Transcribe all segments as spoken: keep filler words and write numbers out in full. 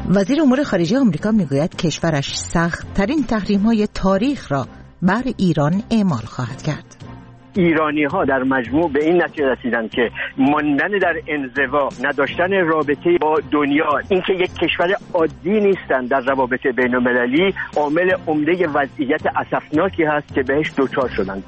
وزیر امور خارجه آمریکا میگوید کشورش سخت‌ترین تحریم‌های تاریخ را بر ایران اعمال خواهد کرد. ایرانی ها در مجموع به این نتیجه رسیدن که ماندن در انزوا، نداشتن رابطه با دنیا، اینکه یک کشور عادی نیستن در روابط بین المللی، عامل عمده وضعیت اسفناکی هست که بهش دچار شدند.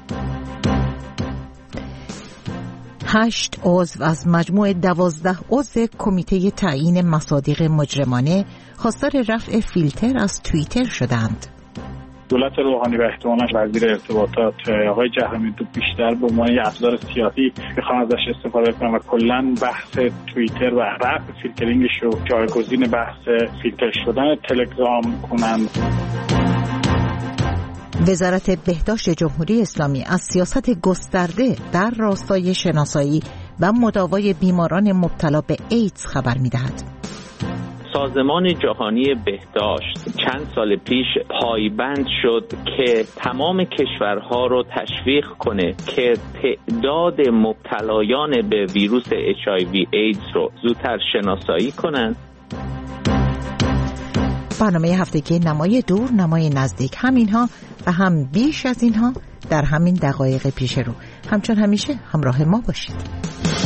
هشت عضو از مجموع دوازده عضو کمیته تعیین مصادیق مجرمانه خواستار رفع فیلتر از توییتر شدند. دولت روحانی و احتمالاً وزیر ارتباطات آقای جهرمی تو بیشتر به عنوان یک ابزار سیاسی بخوان ازش استفاده کنن و کلاً بحث توییتر و رفع فیلترینگش رو جایگزین بحث فیلتر شدن تلگرام کنند. وزارت بهداشت جمهوری اسلامی از سیاست گسترده در راستای شناسایی و مداوای بیماران مبتلا به ایدز خبر می‌دهد. سازمان جهانی بهداشت چند سال پیش پایبند شد که تمام کشورها رو تشویق کنه که تعداد مبتلایان به ویروس اچ آی وی ایدز رو زودتر شناسایی کنند. برنامه هفتگی نمای دور، نمای نزدیک، همینها و هم بیش از اینها در همین دقایق پیش رو. همچون همیشه همراه ما باشید.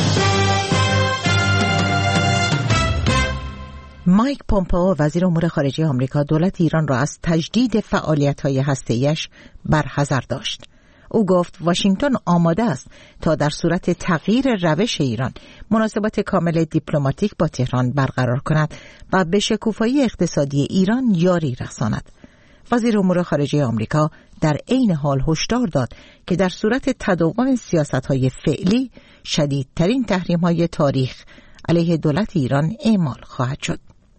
مایک پومپئو وزیر امور خارجه آمریکا دولت ایران را از تجدید فعالیت‌های هسته‌ایش برحذر داشت. او گفت واشنگتن آماده است تا در صورت تغییر روش ایران مناسبات کامل دیپلماتیک با تهران برقرار کند و به شکوفایی اقتصادی ایران یاری رساند. وزیر امور خارجه آمریکا در عین حال هشدار داد که در صورت تداوم سیاست‌های فعلی شدیدترین تحریم‌های تاریخ علیه دولت ایران اعمال خواهد شد.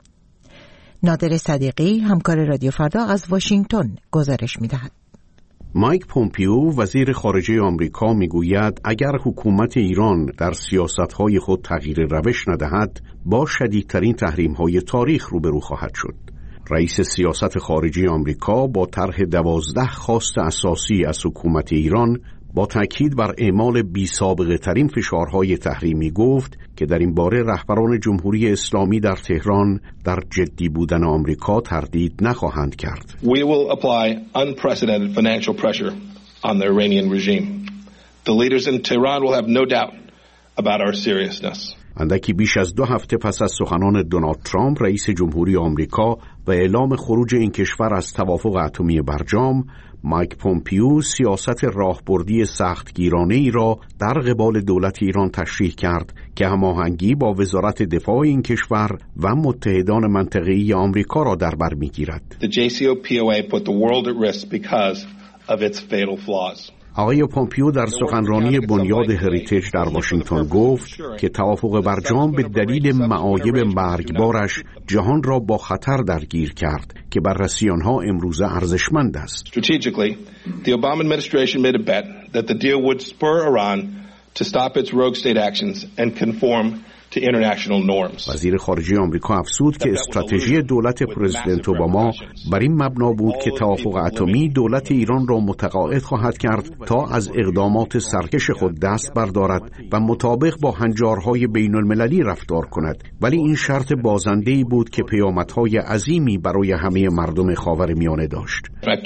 نادر صدیقی همکار رادیو فردا از واشنگتن گزارش می‌دهد. مایک پومپئو وزیر خارجه آمریکا میگوید اگر حکومت ایران در سیاست‌های خود تغییر روش ندهد با شدیدترین تحریم‌های تاریخ روبرو خواهد شد. رئیس سیاست خارجی آمریکا با طرح دوازده خواست اساسی از حکومت ایران با تاکید بر اعمال بی‌سابقه ترین فشارهای تحریمی گفت که در این باره رهبران جمهوری اسلامی در تهران در جدی بودن آمریکا تردید نخواهند کرد. We will apply unprecedented financial pressure on the Iranian regime. The leaders in Tehran will have no doubt about our seriousness. اندکی بیش از دو هفته پس از سخنان دونالد ترامپ رئیس جمهوری آمریکا و اعلام خروج این کشور از توافق اتمی برجام، مایک پومپئو سیاست راهبردی سختگیرانه ای را در قبال دولت ایران تشریح کرد که هماهنگی با وزارت دفاع این کشور و متحدان منطقه‌ای آمریکا را در بر می‌گیرد. The جی سی پو پی او ای put the world at risk because of its fatal flaws. آقای پومپئو در سخنرانی بنیاد هریتیج در واشنگتن گفت که توافق برجام به دلیل معایب مرگبارش جهان را با خطر درگیر کرد که بررسی آنها امروزه ارزشمند است. Strategically, the Obama administration made a bet that the deal would spur Iran to stop its rogue state actions and conform to international norms. وزیر خارجه آمریکا افزود که استراتژی دولت پرزیدنت اوباما بر این مبنا بود که توافق اتمی دولت ایران را متقاعد خواهد کرد تا از اقدامات سرکش خود دست بردارد و مطابق با هنجارهای بین المللی رفتار کند، ولی این شرط بازنده‌ای بود که پیامدهای عظیمی برای همه مردم خاورمیانه داشت.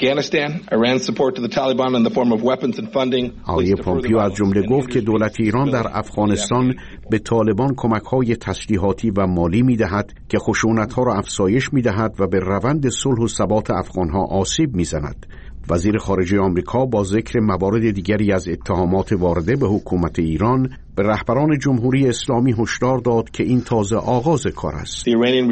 آقای پومپئو از جمله گفت که دولت ایران در افغانستان به طالبان کمک‌های تسلیحاتی و مالی می‌دهد که خشونت‌ها را افزایش می‌دهد و به روند صلح و ثبات افغان‌ها آسیب می‌زند. وزیر خارجه آمریکا با ذکر موارد دیگری از اتهامات وارده به حکومت ایران به رهبران جمهوری اسلامی هشدار داد که این تازه آغاز کار است.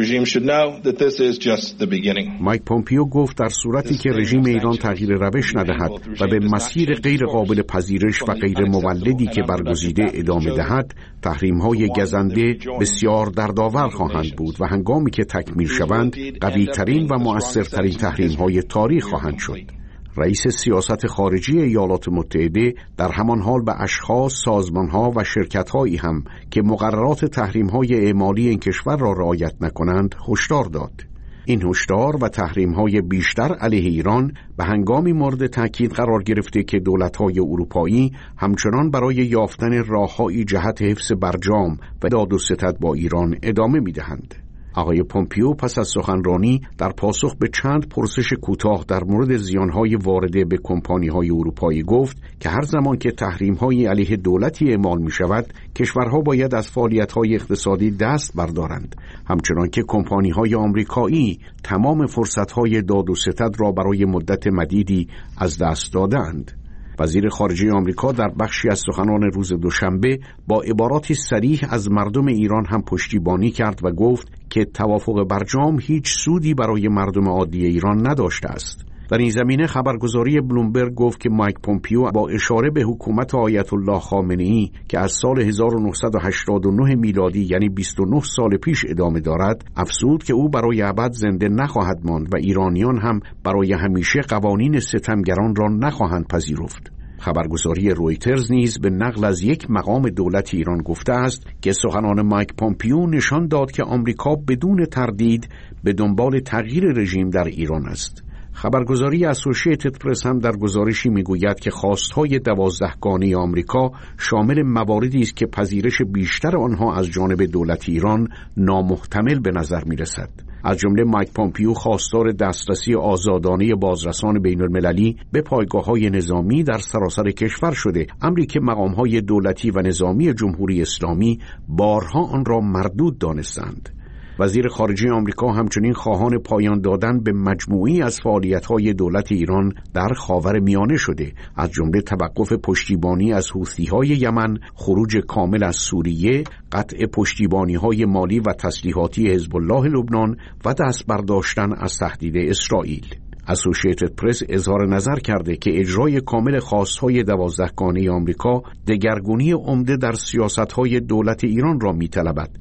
مایک پومپئو گفت در صورتی که رژیم ایران تغییر روش ندهد و به مسیر غیر قابل پذیرش و غیر مولدی که برگزیده ادامه دهد، تحریم‌های گزنده بسیار دردآور خواهند بود و هنگامی که تکمیل شوند قوی‌ترین و مؤثرترین تحریم‌های تاریخ خواهند شد. رئیس سیاست خارجی ایالات متحده در همان حال به اشخاص، سازمانها و شرکت‌هایی هم که مقررات تحریم‌های اعمالی این کشور را رعایت نکنند هشدار داد. این هشدار و تحریم‌های بیشتر علیه ایران به هنگامی مورد تاکید قرار گرفته که دولت‌های اروپایی همچنان برای یافتن راه‌هایی جهت حفظ برجام و داد و ستد با ایران ادامه می‌دهند. آقای پومپیو پس از سخنرانی در پاسخ به چند پرسش کوتاه در مورد زیانهای وارده به کمپانی‌های اروپایی گفت که هر زمان که تحریم‌های علیه دولتی اعمال می‌شود، کشورها باید از فعالیت‌های اقتصادی دست بردارند، همچنان که کمپانی‌های آمریکایی تمام فرصت‌های داد و ستد را برای مدت مدیدی از دست دادند. وزیر خارجه آمریکا در بخشی از سخنان روز دوشنبه با عباراتی صریح از مردم ایران هم پشتیبانی کرد و گفت که توافق برجام هیچ سودی برای مردم عادی ایران نداشته است. در این زمینه خبرگزاری بلومبرگ گفت که مایک پومپیو با اشاره به حکومت آیت الله خامنه‌ای که از سال هزار و نهصد و هشتاد و نه میلادی یعنی بیست و نه سال پیش ادامه دارد، افزود که او برای ابد زنده نخواهد ماند و ایرانیان هم برای همیشه قوانین ستمگران را نخواهند پذیرفت. خبرگزاری رویترز نیز به نقل از یک مقام دولت ایران گفته است که سخنان مایک پومپیو نشان داد که آمریکا بدون تردید به دنبال تغییر رژیم در ایران است. خبرگزاری اسوسییتد پرس هم در گزارشی میگوید که خواستهای دوازدهگانه آمریکا شامل مواردی است که پذیرش بیشتر آنها از جانب دولت ایران نامحتمل به نظر میرسد. از جمله مایک پومپیو خواستار دسترسی آزادانه بازرسان بین المللی به پایگاه‌های نظامی در سراسر کشور شده، امری که مقام‌های دولتی و نظامی جمهوری اسلامی بارها آن را مردود دانستند. وزیر خارجه آمریکا همچنین خواهان پایان دادن به مجموعی از فعالیت‌های دولت ایران در خاورمیانه شده، از جمله توقف پشتیبانی از حوثی‌های یمن، خروج کامل از سوریه، قطع پشتیبانی‌های مالی و تسلیحاتی حزب الله لبنان و دست برداشتن از تهدید اسرائیل. اسوسییتد پرس اظهار نظر کرده که اجرای کامل خواست‌های دوازدهگانه آمریکا دگرگونی عمده در سیاست‌های دولت ایران را می‌طلبد.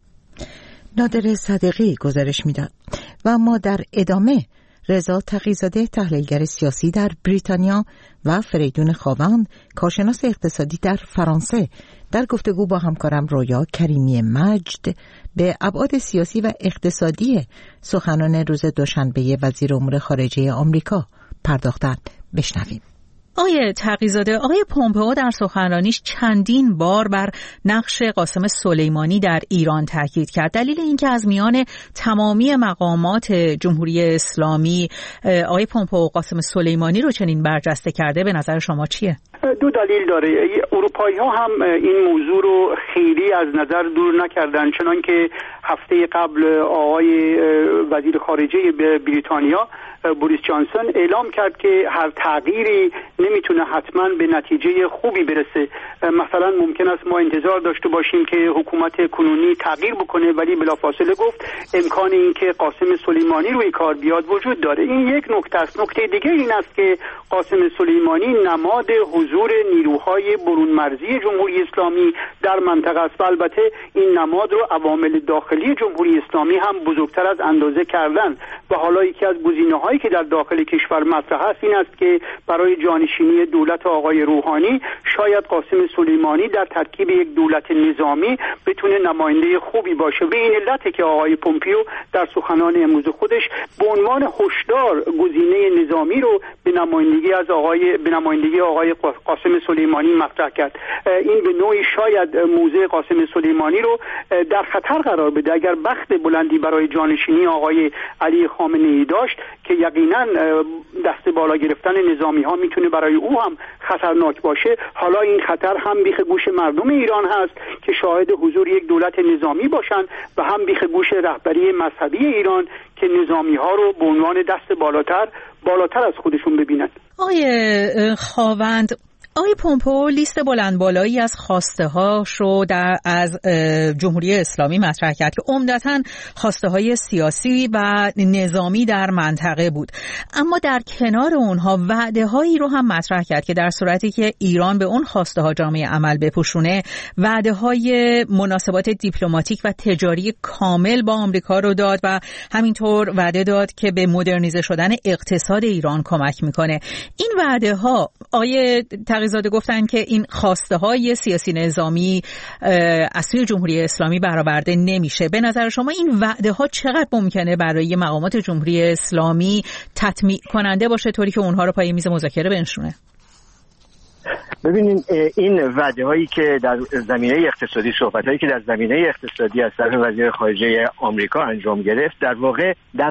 نادر صدیقی گزارش میداد. و ما در ادامه رضا تقی‌زاده تحلیلگر سیاسی در بریتانیا و فریدون خاوند کارشناس اقتصادی در فرانسه در گفتگو با همکارم رویا کریمی مجد به ابعاد سیاسی و اقتصادی سخنان روز دوشنبه وزیر امور خارجه آمریکا پرداختند. بشنویم. آقای تقی‌زاده، آقای پومپئو در سخنرانیش چندین بار بر نقش قاسم سلیمانی در ایران تاکید کرد. دلیل اینکه از میان تمامی مقامات جمهوری اسلامی آقای پومپئو قاسم سلیمانی رو چنین برجسته کرده به نظر شما چیه؟ دو دلیل داره. اروپایی ها هم این موضوع رو خیلی از نظر دور نکردن، چنان که هفته قبل آقای وزیر خارجه بریتانیا بوریس جانسون اعلام کرد که هر تغییری نمیتونه حتما به نتیجه خوبی برسه. مثلا ممکن است ما انتظار داشته باشیم که حکومت کنونی تغییر بکنه، ولی بلافاصله گفت امکان این که قاسم سلیمانی روی کار بیاد وجود داره. این یک نکته است. نکته دیگه این است که قاسم سلیمانی نماد حضور نیروهای برون مرزی جمهوری اسلامی در منطقه است و البته این نماد رو عوامل داخلی جمهوری اسلامی هم بزرگتر از اندازه کردن و حالا یکی از گزینه‌هایی که در داخل کشور مطرح است این است که برای جانشینی دولت آقای روحانی شاید قاسم سلیمانی در ترکیب یک دولت نظامی بتونه نماینده خوبی باشه. به این علته که آقای پومپیو در سخنان امروز خودش به عنوان هشدار گزینه نظامی رو به نمایندگی از آقای به نمایندگی آقای قاسم سلیمانی مطرح کرد. این به نوعی شاید موضع قاسم سلیمانی رو در خطر قرار بده اگر بخت بلندی برای جانشینی آقای علی خامنه‌ای داشت که یقینا دست بالا گرفتن نظامی ها میتونه برای او هم خطرناک باشه. حالا این خطر هم بیخ گوش مردم ایران هست که شاهد حضور یک دولت نظامی باشن و هم بیخ گوش رهبری مذهبی ایران که نظامی ها رو به عنوان دست بالاتر بالاتر از خودشون ببینند. آقای خاوند، آقای پومپئو لیست بلند بالایی از خواسته هاش رو در از جمهوری اسلامی مطرح کرد که عمدتاً خواسته های سیاسی و نظامی در منطقه بود، اما در کنار اونها وعده هایی رو هم مطرح کرد که در صورتی که ایران به اون خواسته ها جامعه عمل بپوشونه وعده های مناسبات دیپلماتیک و تجاری کامل با آمریکا رو داد و همینطور وعده داد که به مدرنیزه شدن اقتصاد ایران کمک میکنه. این وعده ها آقای تقی‌زاده گفتن که این خواسته های سیاسی نظامی از سوی جمهوری اسلامی برآورده نمیشه. به نظر شما این وعده ها چقدر ممکنه برای مقامات جمهوری اسلامی تطمیع کننده باشه طوری که اونها رو پای میز مذاکره بنشونه؟ ببینید این وعده هایی که در زمینه اقتصادی، صحبت هایی که در زمینه اقتصادی از طرف وزیر خارجه آمریکا انجام گرفت، در واقع در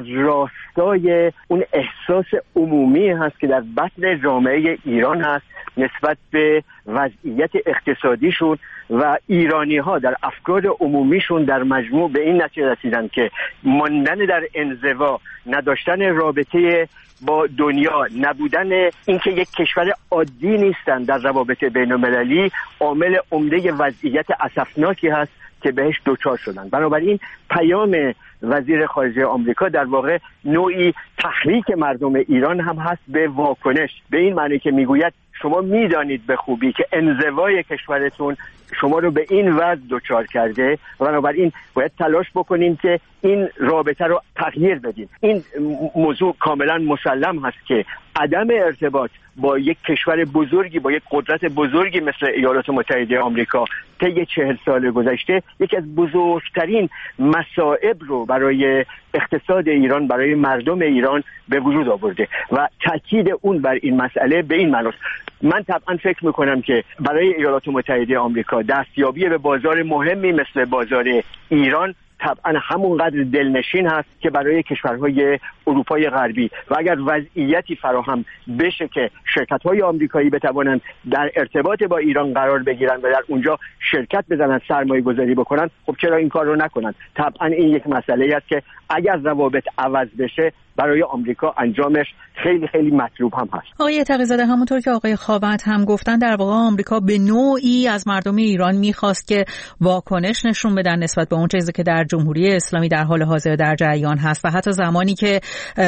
راستای اون احساس عمومی هست که در بطن جامعه ایران هست نسبت به وضعیت اقتصادیشون و ایرانی ها در افکار عمومیشون در مجموع به این نتیجه رسیدن که ماندن در انزوا، نداشتن رابطه با دنیا، نبودن اینکه یک کشور عادی نیستن در روابط بین المللی عامل عمده وضعیت اسفناکی هست که بهش دوچار شدن. بنابراین پیام وزیر خارجه آمریکا در واقع نوعی تحریک مردم ایران هم هست به واکنش، به این معنی که میگوید شما میدانید به خوبی که انزوای کشورتون شما رو به این وضع دچار کرده و بنابراین باید تلاش بکنین که این رابطه رو تغییر بدین. این موضوع کاملا مسلم هست که عدم ارتباط با یک کشور بزرگی، با یک قدرت بزرگی مثل ایالات متحده آمریکا طی چهل سال گذشته یکی از بزرگترین مصائب رو برای اقتصاد ایران، برای مردم ایران به وجود آورده و تاکید اون بر این مسئله به این معناست. من طبعا فکر میکنم که برای ایالات متحده آمریکا دستیابی به بازار مهمی مثل بازار ایران طبعا همونقدر دلنشین هست که برای کشورهای اروپای غربی و اگر وضعیتی فراهم بشه که شرکت‌های آمریکایی بتوانند در ارتباط با ایران قرار بگیرن و در اونجا شرکت بزنن، سرمایه گذاری بکنن، خب چرا این کار رو نکنن؟ طبعا این یک مسئله است که اگر روابط عوض بشه برای آمریکا انجامش خیلی خیلی مطلوب هم هست. آقای تقی‌زاده، همونطور که آقای خاوند هم گفتن، در واقع آمریکا به نوعی از مردم ایران میخواست که واکنش نشون بدن نسبت به اون چیزی که در جمهوری اسلامی در حال حاضر در جریان هست و حتی زمانی که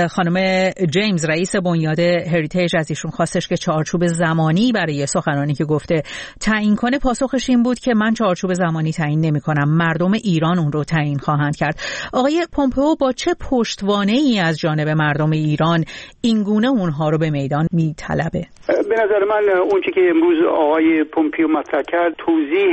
خانم جیمز رئیس بنیاد هریتیج از ایشون خواستش که چارچوب زمانی برای سخنرانی که گفته تعیین کنه، پاسخش این بود که من چارچوب زمانی تعیین نمی‌کنم، مردم ایران اون رو تعیین خواهند کرد. آقای پومپئو با چه پشتوانه‌ای از جانب مردم ایران اینگونه اونها رو به میدان میطلبه؟ به نظر من اون چیزی که امروز آقای پومپئو مطرح کرد توضیح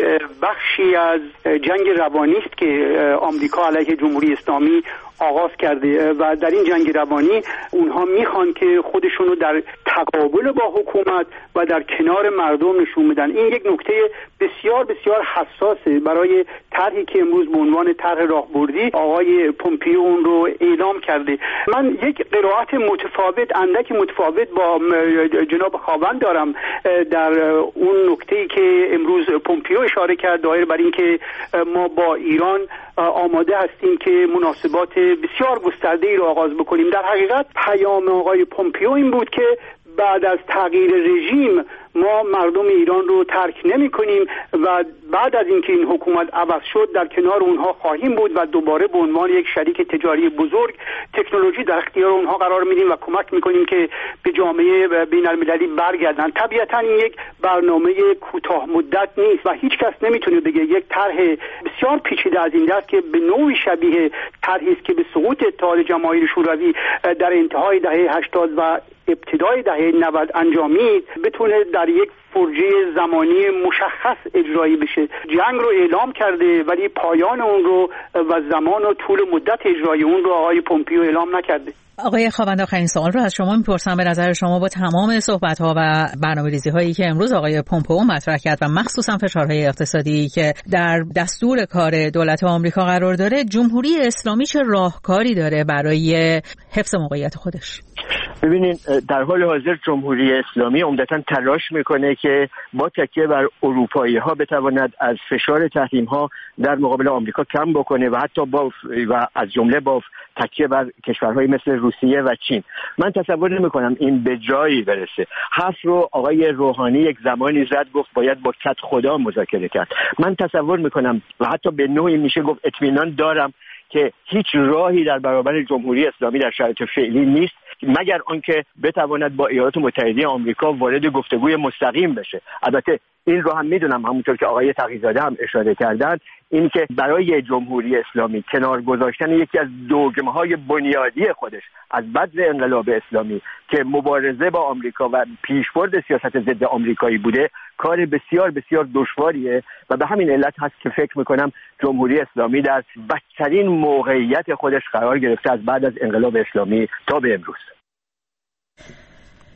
بخشی از جنگ روانی است که آمریکا علیه جمهوری اسلامی آغاز کرده و در این جنگ روانی اونها میخوان که خودشون رو در تقابل با حکومت و در کنار مردم نشون بدن. این یک نکته بسیار بسیار حساسه برای طرحی که امروز به عنوان طرح راهبردی آقای پومپئو اون رو اعلام کرده. من یک قرائت متفاوت، اندک متفاوت با جناب خاوند دارم در اون نکته‌ای که امروز پومپئو اشاره کرد دایر بر این که ما با ایران آماده هستیم که مناسبات بسیار گسترده‌ای رو آغاز بکنیم. در حقیقت پیام آقای پومپئو این بود که بعد از تغییر رژیم ما مردم ایران رو ترک نمی کنیم و بعد از اینکه این حکومت عوض شد در کنار اونها خواهیم بود و دوباره به عنوان یک شریک تجاری بزرگ تکنولوژی در اختیار اونها قرار میدیم و کمک میکنیم که به جامعه بین المللی برگردن. طبیعتا این یک برنامه کوتاه مدت نیست و هیچ کس نمیتونه بگه یک طرح بسیار پیچیده از این دست که به نوعی شبیه طرحی است که به سقوط اتحاد جماهیر شوروی در انتهای دهه هشتاد و ابتدای دهه نود انجامید بتونه در یک فرجه زمانی مشخص اجرایی بشه. جنگ رو اعلام کرده ولی پایان اون رو و زمان و طول مدت اجرای اون رو آقای پومپئو اعلام نکرده. آقای خاوند، آخرین سوال رو از شما میپرسم. به نظر شما با تمام صحبت‌ها و برنامه‌ریزی هایی که امروز آقای پومپئو مطرح کرد و مخصوصا فشارهای اقتصادی که در دستور کار دولت آمریکا قرار داره، جمهوری اسلامی چه راهکاری داره برای حفظ موقعیت خودش؟ ببینید، در حال حاضر جمهوری اسلامی عمدتاً تلاش میکنه که با تکیه بر اروپایی ها بتواند از فشار تحریم ها در مقابل آمریکا کم بکنه و حتی با و از جمله با تکیه بر کشورهای مثل روسیه و چین. من تصور نمی کنم این به جایی برسه. حرف رو آقای روحانی یک زمانی زد، گفت باید با کت خدا مذاکره کرد. من تصور می کنم و حتی به نوعی میشه گفت اطمینان دارم که هیچ راهی در برابر جمهوری اسلامی در شرایط فعلی نیست مگر آنکه بتواند با ایالات متحده آمریکا وارد گفتگوی مستقیم بشه. البته این رو هم میدونم، همونطور که آقای تقی‌زاده هم اشاره کردن، این که برای جمهوری اسلامی کنار گذاشتن یکی از دوگمه‌های بنیادی خودش از بذر انقلاب اسلامی که مبارزه با آمریکا و پیشبرد سیاست ضد آمریکایی بوده کار بسیار بسیار دشواریه و به همین علت هست که فکر میکنم جمهوری اسلامی در بدترین موقعیت خودش قرار گرفته از بعد از انقلاب اسلامی تا به امروز.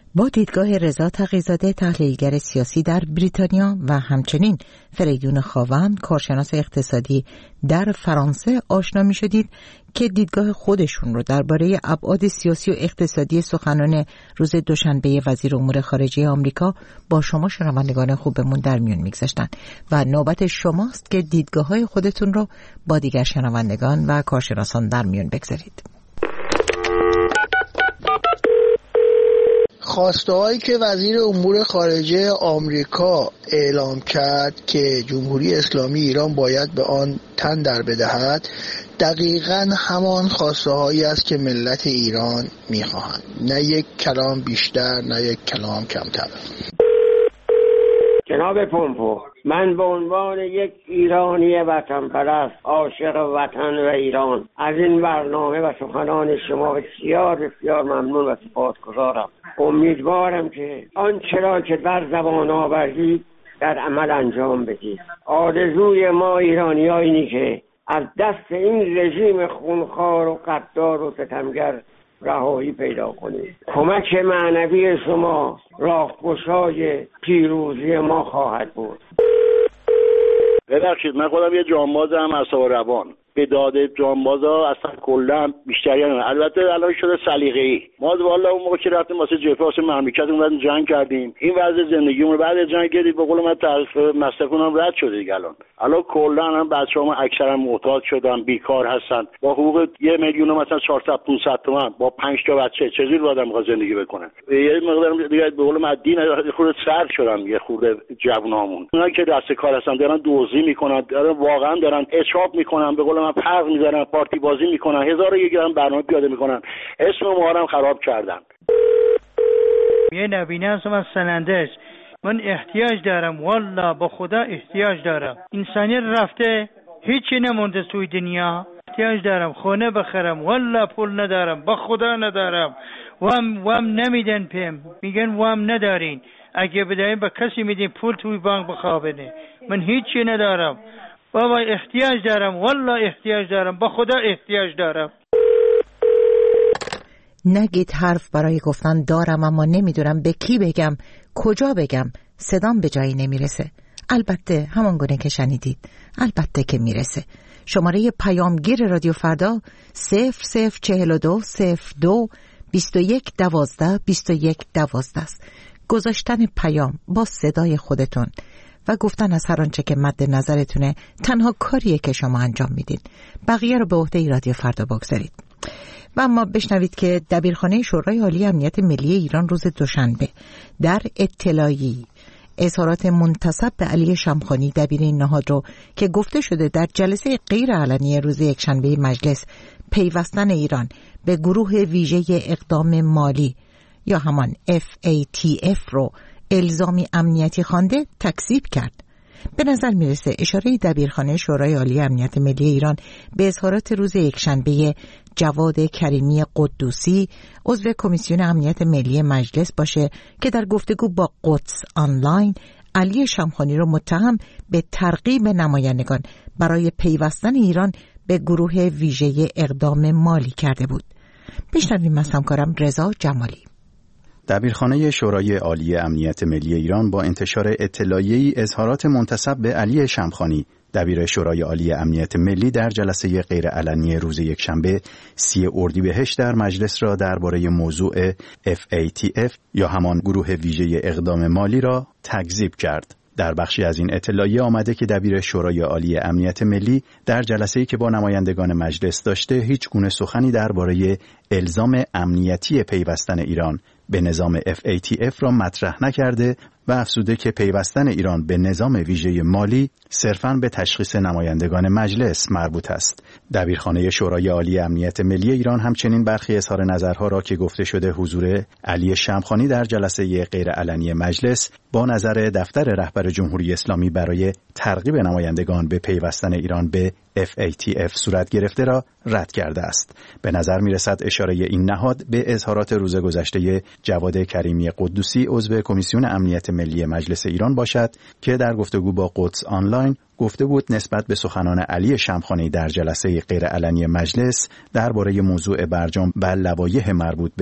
با دیدگاه رضا تقی‌زاده تحلیلگر سیاسی در بریتانیا و همچنین فریدون خاوند کارشناس اقتصادی در فرانسه آشنا می شدید که دیدگاه خودشون رو درباره ابعاد سیاسی و اقتصادی سخنان روز دوشنبه وزیر امور خارجه آمریکا با شما شنوندگان خوبمون در میون میگذاشتن و نوبت شماست که دیدگاه‌های خودتون رو با دیگر شنوندگان و کارشناسان در میون بگذارید. خواسته‌هایی که وزیر امور خارجه آمریکا اعلام کرد که جمهوری اسلامی ایران باید به آن تن در بدهد دقیقاً همان خواسته‌هایی است که ملت ایران می‌خواهند، نه یک کلام بیشتر نه یک کلام کمتر. جناب پومپو، من به عنوان یک ایرانی وطن پرست عاشق وطن و ایران از این برنامه و سخنان شما بسیار بسیار ممنون و سپاسگزارم. امیدوارم که آنچه را که در زبان آوردید در عمل انجام بدید. آرزوی ما ایرانی‌ها اینی که از دست این رژیم خونخوار و غدار و ستمگر رهایی پیدا کنید. کمک معنوی شما راهگشای پیروزی ما خواهد بود. ببخشید، من خودم یه جانبازم اعصاب روان. به داده جانبازا اصلا کلا بیشتری نه. البته الان شده سلیقه‌ای. ما والا اون موقع که رفتیم واسه جفاس مملکتمون جنگ کردیم، این وضع زندگیمون بعد از جنگ گرید به قول من تعریف مصرفمون رد شده دیگه. الان الان کلا هم بچه‌ها اکثرا محتاج شدن، بیکار هستن، با حقوق یه میلیون مثلا چهارصد پانصد تومان با پنج تا بچه چجوری باید آدم زندگی بکنه؟ یه مقدار دیگه به قول من دین خود سر شدن، یه خورده جوونامون. اونایی که دست کار هستن دارن دزدی میکنن، دارن واقعا دارن اشراف میکنن، به قول من فرق میذارن، پارتی بازی میکنن، هزار و یک گرم برنامه پیاده میکنن، اسم ما رو هم خراب کردن. یه نبینه هستم از سنندج، من احتیاج دارم، والله با خدا احتیاج دارم. انسانیت رفته، هیچی نمونده توی دنیا. احتیاج دارم خونه بخرم، والله پول ندارم، با خدا ندارم. وام وام نمیدن پیم، میگن وام ندارین، اگه بدهیم به کسی میدین پول توی بانک بخوابنه. من هیچی ندارم بابا، احتیاج دارم، والله احتیاج دارم، با خدا احتیاج دارم. نگید حرف برای گفتن دارم اما نمیدونم به کی بگم، کجا بگم، صدام به جایی نمیرسه. البته همان گونه که شنیدید، البته که میرسه. شماره پیامگیر رادیو فردا صفر صفر چهل و دو صفر دو بیست و یک دوازده بیست و یک دوازده است. گذاشتن پیام با صدای خودتون و گفتن از هر آنچه که مد نظرتونه تنها کاریه که شما انجام میدین. بقیه رو به عهده رادیو فردا بگذارید. و اما بشنوید که دبیرخانه شورای عالی امنیت ملی ایران روز دوشنبه در اطلاعی اظهارات منتسب به علی شمخانی دبیر این نهاد رو که گفته شده در جلسه غیر علنی روز یکشنبه مجلس پیوستن ایران به گروه ویژه اقدام مالی یا همان اف ای تی اف رو الزامی امنیتی خوانده تکذیب کرد. به نظر میرسه اشاره دبیرخانه شورای عالی امنیت ملی ایران به اظهارات روز یکشنبه جواد کریمی قدوسی عضو کمیسیون امنیت ملی مجلس باشه که در گفتگو با قدس آنلاین علی شمخانی رو متهم به ترغیب نمایندگان برای پیوستن ایران به گروه ویژه اقدام مالی کرده بود. بشنویم از همکارم رضا جمالی. دبیرخانه شورای عالی امنیت ملی ایران با انتشار اطلاعیه‌ای اظهارات منتسب به علی شمخانی دبیر شورای عالی امنیت ملی در جلسه غیرعلنی روز یکشنبه سی اردیبهشت در مجلس را درباره موضوع اف ای تی اف یا همان گروه ویژه اقدام مالی را تکذیب کرد. در بخشی از این اطلاعیه آمده که دبیر شورای عالی امنیت ملی در جلسه‌ای که با نمایندگان مجلس داشته هیچ گونه سخنی درباره الزام امنیتی پیوستن ایران به نظام اف ای تی اف را مطرح نکرده و افزوده که پیوستن ایران به نظام ویژه مالی صرفاً به تشخیص نمایندگان مجلس مربوط است. دبیرخانه شورای عالی امنیت ملی ایران همچنین برخی اظهار نظرها را که گفته شده حضور علی شمخانی در جلسه غیرعلنی مجلس با نظر دفتر رهبر جمهوری اسلامی برای ترغیب نمایندگان به پیوستن ایران به اف ای تی اف صورت گرفته را رد کرده است. به نظر می‌رسد اشاره این نهاد به اظهارات روز گذشته جواد کریمی قدوسی عضو کمیسیون امنیت ملی مجلس ایران باشد که در گفتگو با قدس آنلاین گفته بود نسبت به سخنان علی شمخانی در جلسه غیرعلنی مجلس درباره موضوع برجام و لوایح مربوط به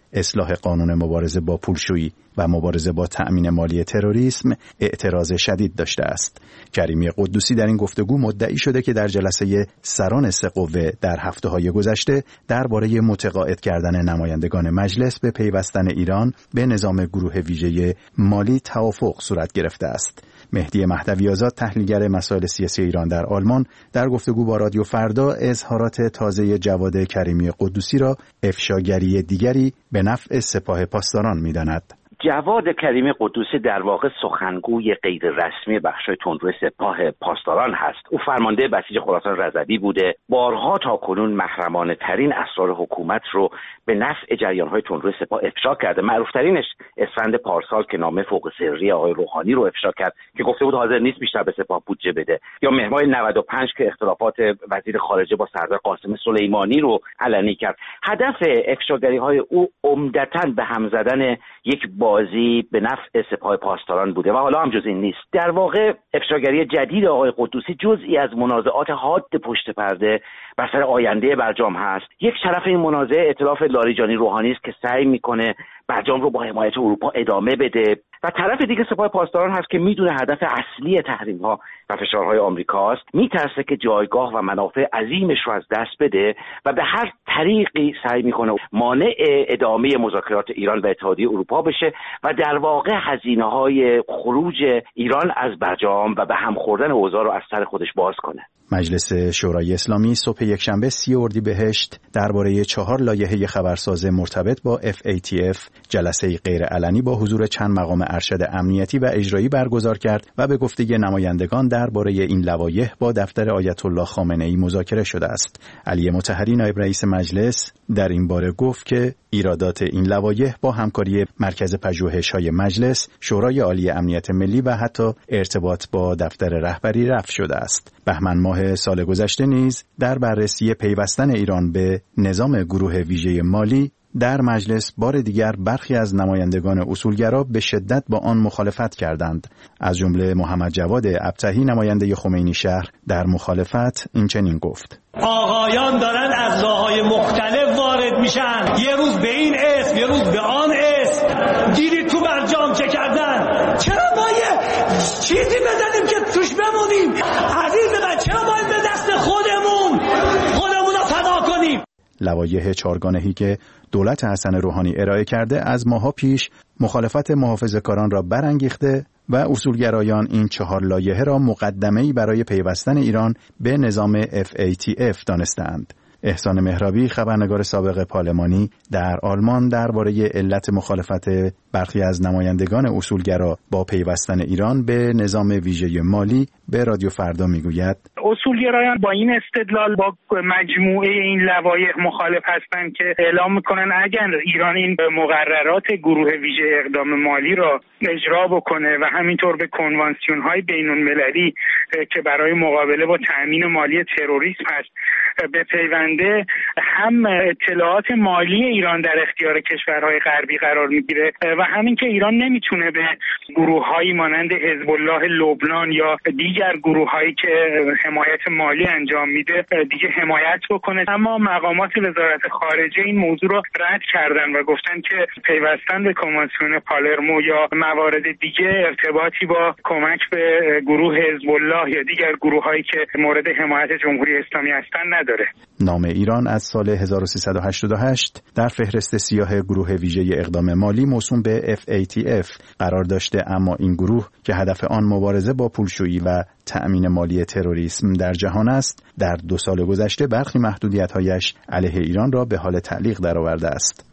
اصلاح قانون مبارزه با پولشویی و مبارزه با تأمین مالی تروریسم اعتراض شدید داشته است. کریمی قدوسی در این گفتگو مدعی شده که در جلسه سران سه قوه در هفته‌های گذشته درباره متقاعد کردن نمایندگان مجلس به پیوستن ایران به نظام گروه ویژه مالی توافق صورت گرفته است. مهدی مهدوی آزاد، تحلیلگر مسائل سیاسی ایران در آلمان، در گفتگو با رادیو فردا اظهارات تازه جواد کریمی قدوسی را افشاگری دیگری به نفع سپاه پاسداران می‌داند. جواد کریمی قدوسی در واقع سخنگوی غیر رسمی بخشای تندرو سپاه پاسداران هست. او فرمانده بسیج خراسان رضوی بوده. بارها تا کنون محرمانه ترین اسرار حکومت رو به نفع جریان‌های تندرو سپاه افشا کرده. معروف ترینش اسفند پارسال که نامه فوق سری آقای روحانی رو افشا کرد که گفته بود حاضر نیست بیشتر به سپاه بودجه بده، یا مهر نود و پنج که اختلافات وزیر خارجه با سردار قاسم سلیمانی رو علنی کرد. هدف افشاگری‌های او عمدتاً به هم زدن یک بازی به نفع سپاه پاسداران بوده و حالا هم جز این نیست. در واقع افشاگری جدید آقای قدوسی جزئی از منازعات حاد پشت پرده بر سر آینده برجام هست. یک طرف این منازعه ائتلاف لاریجانی روحانی است که سعی میکنه برجام رو با حمایت اروپا ادامه بده و طرف دیگه سپاه پاسداران هست که میدونه هدف اصلی تحریم ها و فشارهای آمریکاست، میترسه که جایگاه و منافع عظیمش رو از دست بده و به هر طریقی سعی میکنه مانع ادامه مذاکرات ایران و اتحادیه اروپا بشه و در واقع هزینه‌های خروج ایران از برجام و به هم خوردن اوضاع رو از سر خودش باز کنه. مجلس شورای اسلامی صبح یکشنبه سی اردیبهشت درباره چهار لایحه خبرساز مرتبط با اف ای تی اف جلسه غیرعلنی با حضور چند مقام ارشد امنیتی و اجرایی برگزار کرد و به گفته نمایندگان درباره این لوایح با دفتر آیت الله خامنه‌ای مذاکره شده است. علی مطهری نایب رئیس مجلس در این باره گفت که ایرادات این لوایح با همکاری مرکز پژوهش‌های مجلس، شورای عالی امنیت ملی و حتی ارتباط با دفتر رهبری رفع شده است. بهمن ماه سال گذشته نیز در بررسی پیوستن ایران به نظام گروه ویژه مالی در مجلس بار دیگر برخی از نمایندگان اصولگرا به شدت با آن مخالفت کردند. از جمله محمد جواد ابطحی نماینده خمینی شهر در مخالفت این چنین گفت: آقایان دارن از راه‌های مختلف وارد میشن، یه روز به این اسم، یه روز به آن اسم. دیدید تو برجام چه کردن؟ چرا ما یه چیزی بزنیم که توش بمونیم؟ عزیز من، چرا باید به دست خودمون خودمون رو فدا کنیم؟ لوایح چهارگانه‌ای که دولت حسن روحانی ارائه کرده از ماها پیش مخالفت محافظه‌کاران را برانگیخته و اصولگرایان این چهار لایحه را مقدمه‌ای برای پیوستن ایران به نظام اف ای تی اف دانستند. احسان مهرابی، خبرنگار سابق پارلمانی در آلمان، درباره علت مخالفت برخی از نمایندگان اصولگرا با پیوستن ایران به نظام ویژه مالی به رادیو فردا میگوید: اصولگرایان با این استدلال با مجموعه این لوایح مخالف هستند که اعلام میکنن اگر ایران این مقررات گروه ویژه اقدام مالی را اجرا بکنه و همینطور به کنوانسیون های بین المللی که برای مقابله با تأمین مالی تروریسم هست به پیونده، هم اطلاعات مالی ایران در اختیار کشورهای غربی قرار میگیره و همین که ایران نمیتونه به گروه‌هایی مانند حزب الله لبنان یا دیگر گروه‌هایی که حمایت مالی انجام میده دیگه حمایت بکنه. اما مقامات وزارت خارجه این موضوع رو رد کردن و گفتن که پیوستن به کنوانسیون پالرمو یا موارد دیگه ارتباطی با کمک به گروه حزب الله یا دیگر گروه‌هایی که مورد حمایت جمهوری اسلامی هستن نداره. نام ایران از سال هزار و سیصد و هشتاد و هشت در فهرست سیاه گروه ویژه اقدام مالی موسوم به اف ای تی اف قرار داشته، اما این گروه که هدف آن مبارزه با پولشویی و تأمین مالی تروریسم در جهان است، در دو سال گذشته برخی محدودیت‌هایش علیه ایران را به حال تعلیق درآورده است.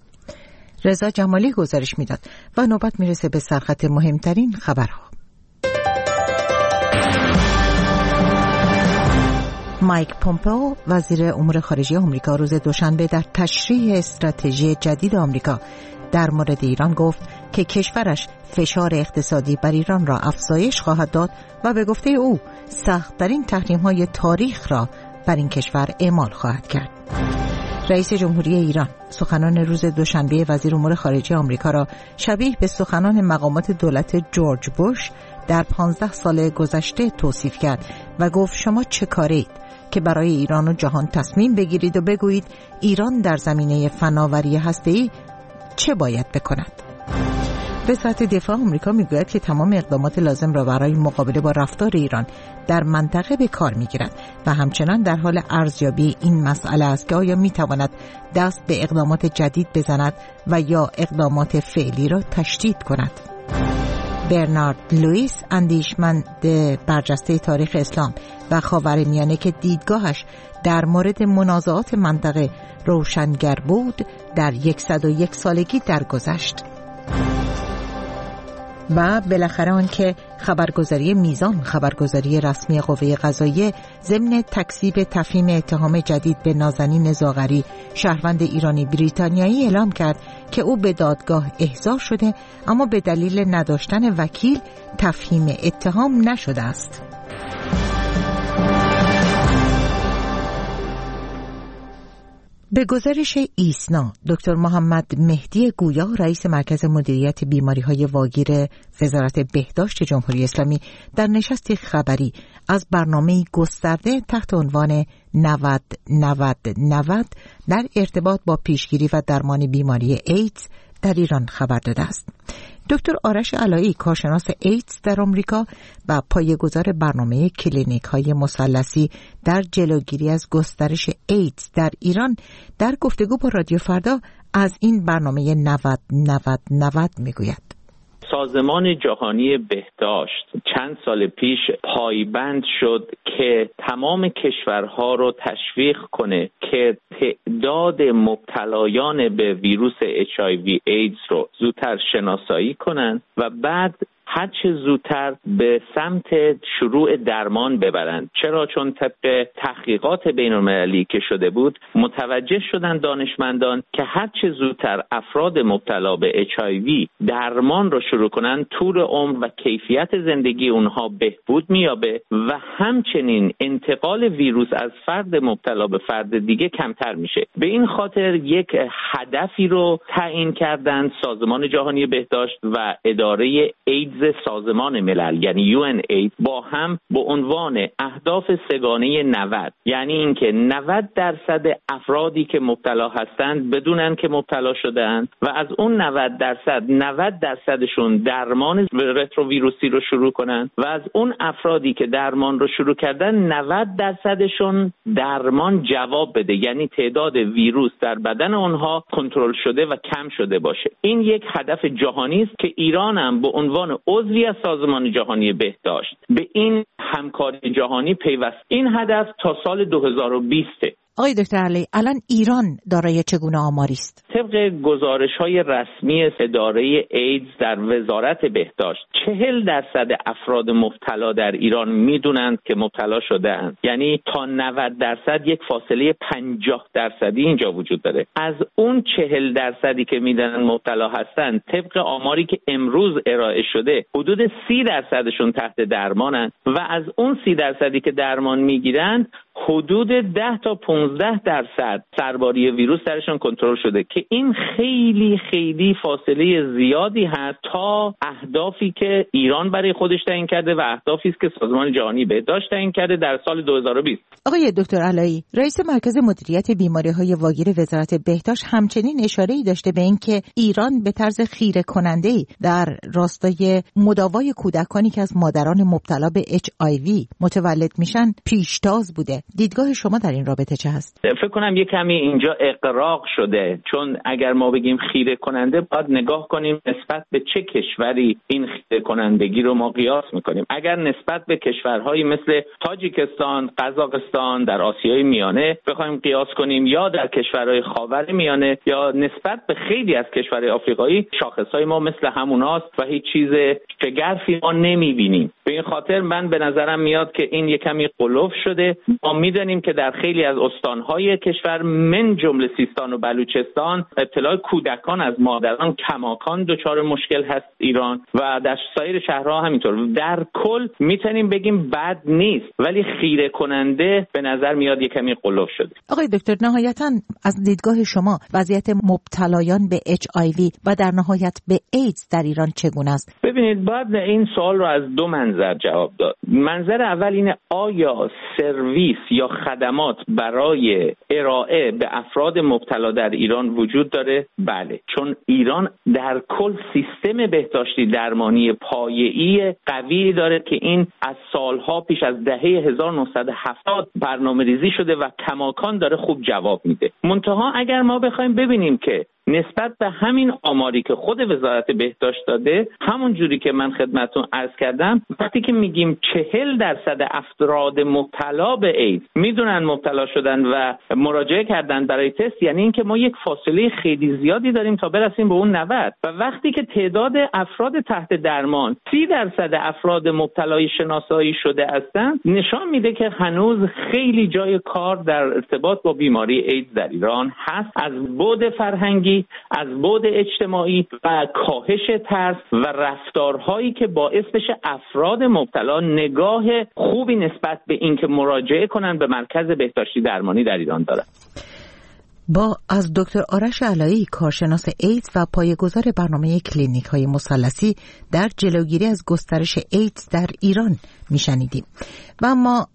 رضا جمالی گزارش میداد و نوبت میرسه به سرخط مهمترین خبرها. مایک پومپئو وزیر امور خارجه آمریکا روز دوشنبه در تشریح استراتژی جدید آمریکا در مورد ایران گفت که کشورش فشار اقتصادی بر ایران را افزایش خواهد داد و به گفته او سخت‌ترین تحریم‌های تاریخ را بر این کشور اعمال خواهد کرد. رئیس جمهوری ایران سخنان روز دوشنبه وزیر امور خارجه آمریکا را شبیه به سخنان مقامات دولت جورج بوش در پانزده سال گذشته توصیف کرد و گفت شما چه کارید که برای ایران و جهان تصمیم بگیرید و بگویید ایران در زمینه فناوری هسته‌ای چه باید بکند؟ وزارت دفاع آمریکا میگوید که تمام اقدامات لازم را برای مقابله با رفتار ایران در منطقه به کار میگیرد و همچنان در حال ارزیابی این مسئله است که آیا میتواند دست به اقدامات جدید بزند و یا اقدامات فعلی را تشدید کند. برنارد لوئیس، اندیشمند برجسته تاریخ اسلام و خاورمیانه که دیدگاهش در مورد منازعات منطقه روشنگر بود، در صد و یک سالگی درگذشت. و بالاخره آن که خبرگزاری میزان، خبرگزاری رسمی قوه قضاییه، ضمن تکذیب تفهیم اتهام جدید به نازنین زاغری، شهروند ایرانی بریتانیایی، اعلام کرد که او به دادگاه احضار شده اما به دلیل نداشتن وکیل تفهیم اتهام نشده است. به گزارش ایسنا، دکتر محمد مهدی گویا، رئیس مرکز مدیریت بیماری‌های واگیر وزارت بهداشت جمهوری اسلامی، در نشستی خبری از برنامه‌ای گسترده تحت عنوان نود نود نود در ارتباط با پیشگیری و درمان بیماری ایدز در ایران خبر داده است. دکتر آرش علایی، کارشناس ایدز در آمریکا و پایه‌گذار برنامه کلینیک‌های مثلثی در جلوگیری از گسترش ایدز در ایران، در گفتگو با رادیو فردا از این برنامه نود نود نود میگوید. سازمان جهانی بهداشت چند سال پیش پایبند شد که تمام کشورها رو تشویق کنه که تعداد مبتلایان به ویروس اچ آی وی ایدز رو زودتر شناسایی کنن و بعد هر چه زودتر به سمت شروع درمان ببرند. چرا؟ چون طبق تحقیقات بین‌المللی که شده بود متوجه شدن دانشمندان که هر چه زودتر افراد مبتلا به اچ آی وی درمان رو شروع کنن، طول عمر و کیفیت زندگی اونها بهبود میابه و همچنین انتقال ویروس از فرد مبتلا به فرد دیگه کمتر میشه. به این خاطر یک هدفی رو تعیین کردن سازمان جهانی بهداشت و اداره ایدز سازمان ملل یعنی یو ان ایدز با هم به عنوان اهداف سگانه نود، یعنی اینکه نود درصد افرادی که مبتلا هستند بدونن که مبتلا شده‌اند و از اون نود درصد نود درصدشون درمان رتروویروسی رو شروع کنن و از اون افرادی که درمان رو شروع کردن نود درصدشون درمان جواب بده، یعنی تعداد ویروس در بدن اونها کنترل شده و کم شده باشه. این یک هدف جهانی است که ایران هم به عنوان عضوی از سازمان جهانی بهداشت به این همکاری جهانی پیوست. این هدف تا سال دو هزار و بیست. آقای دکتر علی، الان ایران دارای چگونه آماری است؟ طبق گزارش‌های رسمی اداره ایدز در وزارت بهداشت چهل درصد افراد مبتلا در ایران میدونند که مبتلا شده‌اند، یعنی تا نود درصد یک فاصله پنجاه درصدی اینجا وجود داره. از اون چهل درصدی که میدونن مبتلا هستند، طبق آماری که امروز ارائه شده حدود سی درصدشون تحت درمانند و از اون سی درصدی که درمان میگیرند حدود ده تا پانزده درصد سرباری ویروس درشون کنترل شده که این خیلی خیلی فاصله زیادی هست تا اهدافی که ایران برای خودش تعیین کرده و اهدافی است که سازمان جهانی بهداشت تعیین کرده در سال دو هزار و بیست. آقای دکتر علایی، رئیس مرکز مدیریت بیماری‌های واگیر وزارت بهداشت همچنین اشاره‌ای داشته به اینکه ایران به طرز خیره کننده‌ای در راستای مداوای کودکانی که از مادران مبتلا به اچ آی وی متولد میشن پیشتاز بوده. دیدگاه شما در این رابطه چه هست؟ فکر کنم یه کمی اینجا اغراق شده، چون اگر ما بگیم خیره کننده باید نگاه کنیم نسبت به چه کشوری این خیره کنندگی رو ما قیاس میکنیم. اگر نسبت به کشورهایی مثل تاجیکستان، قزاقستان در آسیای میانه بخوایم قیاس کنیم یا در کشورهای خاورمیانه یا نسبت به خیلی از کشورهای آفریقایی، شاخصهای ما مثل هموناست و هیچ چیز شگرفی ما نمیبینیم. به این خاطر من به نظرم میاد که این یه کمی قلوف شده. ما میدونیم که در خیلی از استانهای کشور من جمله سیستان و بلوچستان ابتلای کودکان از مادران کماکان دچار مشکل هست ایران و در سایر شهرها همینطور. در کل میتونیم بگیم بد نیست، ولی خیره کننده به نظر میاد یه کمی قلوف شده. آقای دکتر، نهایتاً از دیدگاه شما وضعیت مبتلایان به اچ آی وی و در نهایت به ایدز در ایران چگونه است؟ ببینید، باید این سوال رو از دو منظر جواب داد. منظر اول اینه آیا سرویس یا خدمات برای ارائه به افراد مبتلا در ایران وجود داره؟ بله، چون ایران در کل سیستم بهداشتی درمانی پایه‌ای قوی داره که این از سالها پیش از دهه هزار و نهصد و هفتاد برنامه ریزی شده و کماکان داره خوب جواب میده. منتها اگر ما بخوایم ببینیم که نسبت به همین آماری که خود وزارت بهداشت داده، همون جوری که من خدمتتون عرض کردم، وقتی که میگیم چهل درصد افراد مبتلا به ایدز میدونن مبتلا شدن و مراجعه کردن برای تست، یعنی اینکه ما یک فاصله خیلی زیادی داریم تا برسیم به اون نود. و وقتی که تعداد افراد تحت درمان سی درصد افراد مبتلای شناسایی شده هستند، نشان میده که هنوز خیلی جای کار در ارتباط با بیماری ایدز در ایران هست، از بعد فرهنگی، از بعد اجتماعی و کاهش ترس و رفتارهایی که باعث بشه افراد مبتلا نگاه خوبی نسبت به اینکه مراجعه کنن به مرکز بهداشتی درمانی در ایران دارن. با از دکتر آرش علایی، کارشناس ایدز و پایه‌گذار برنامه کلینیک‌های مثلثی در جلوگیری از گسترش ایدز در ایران میشنیدیم. و اما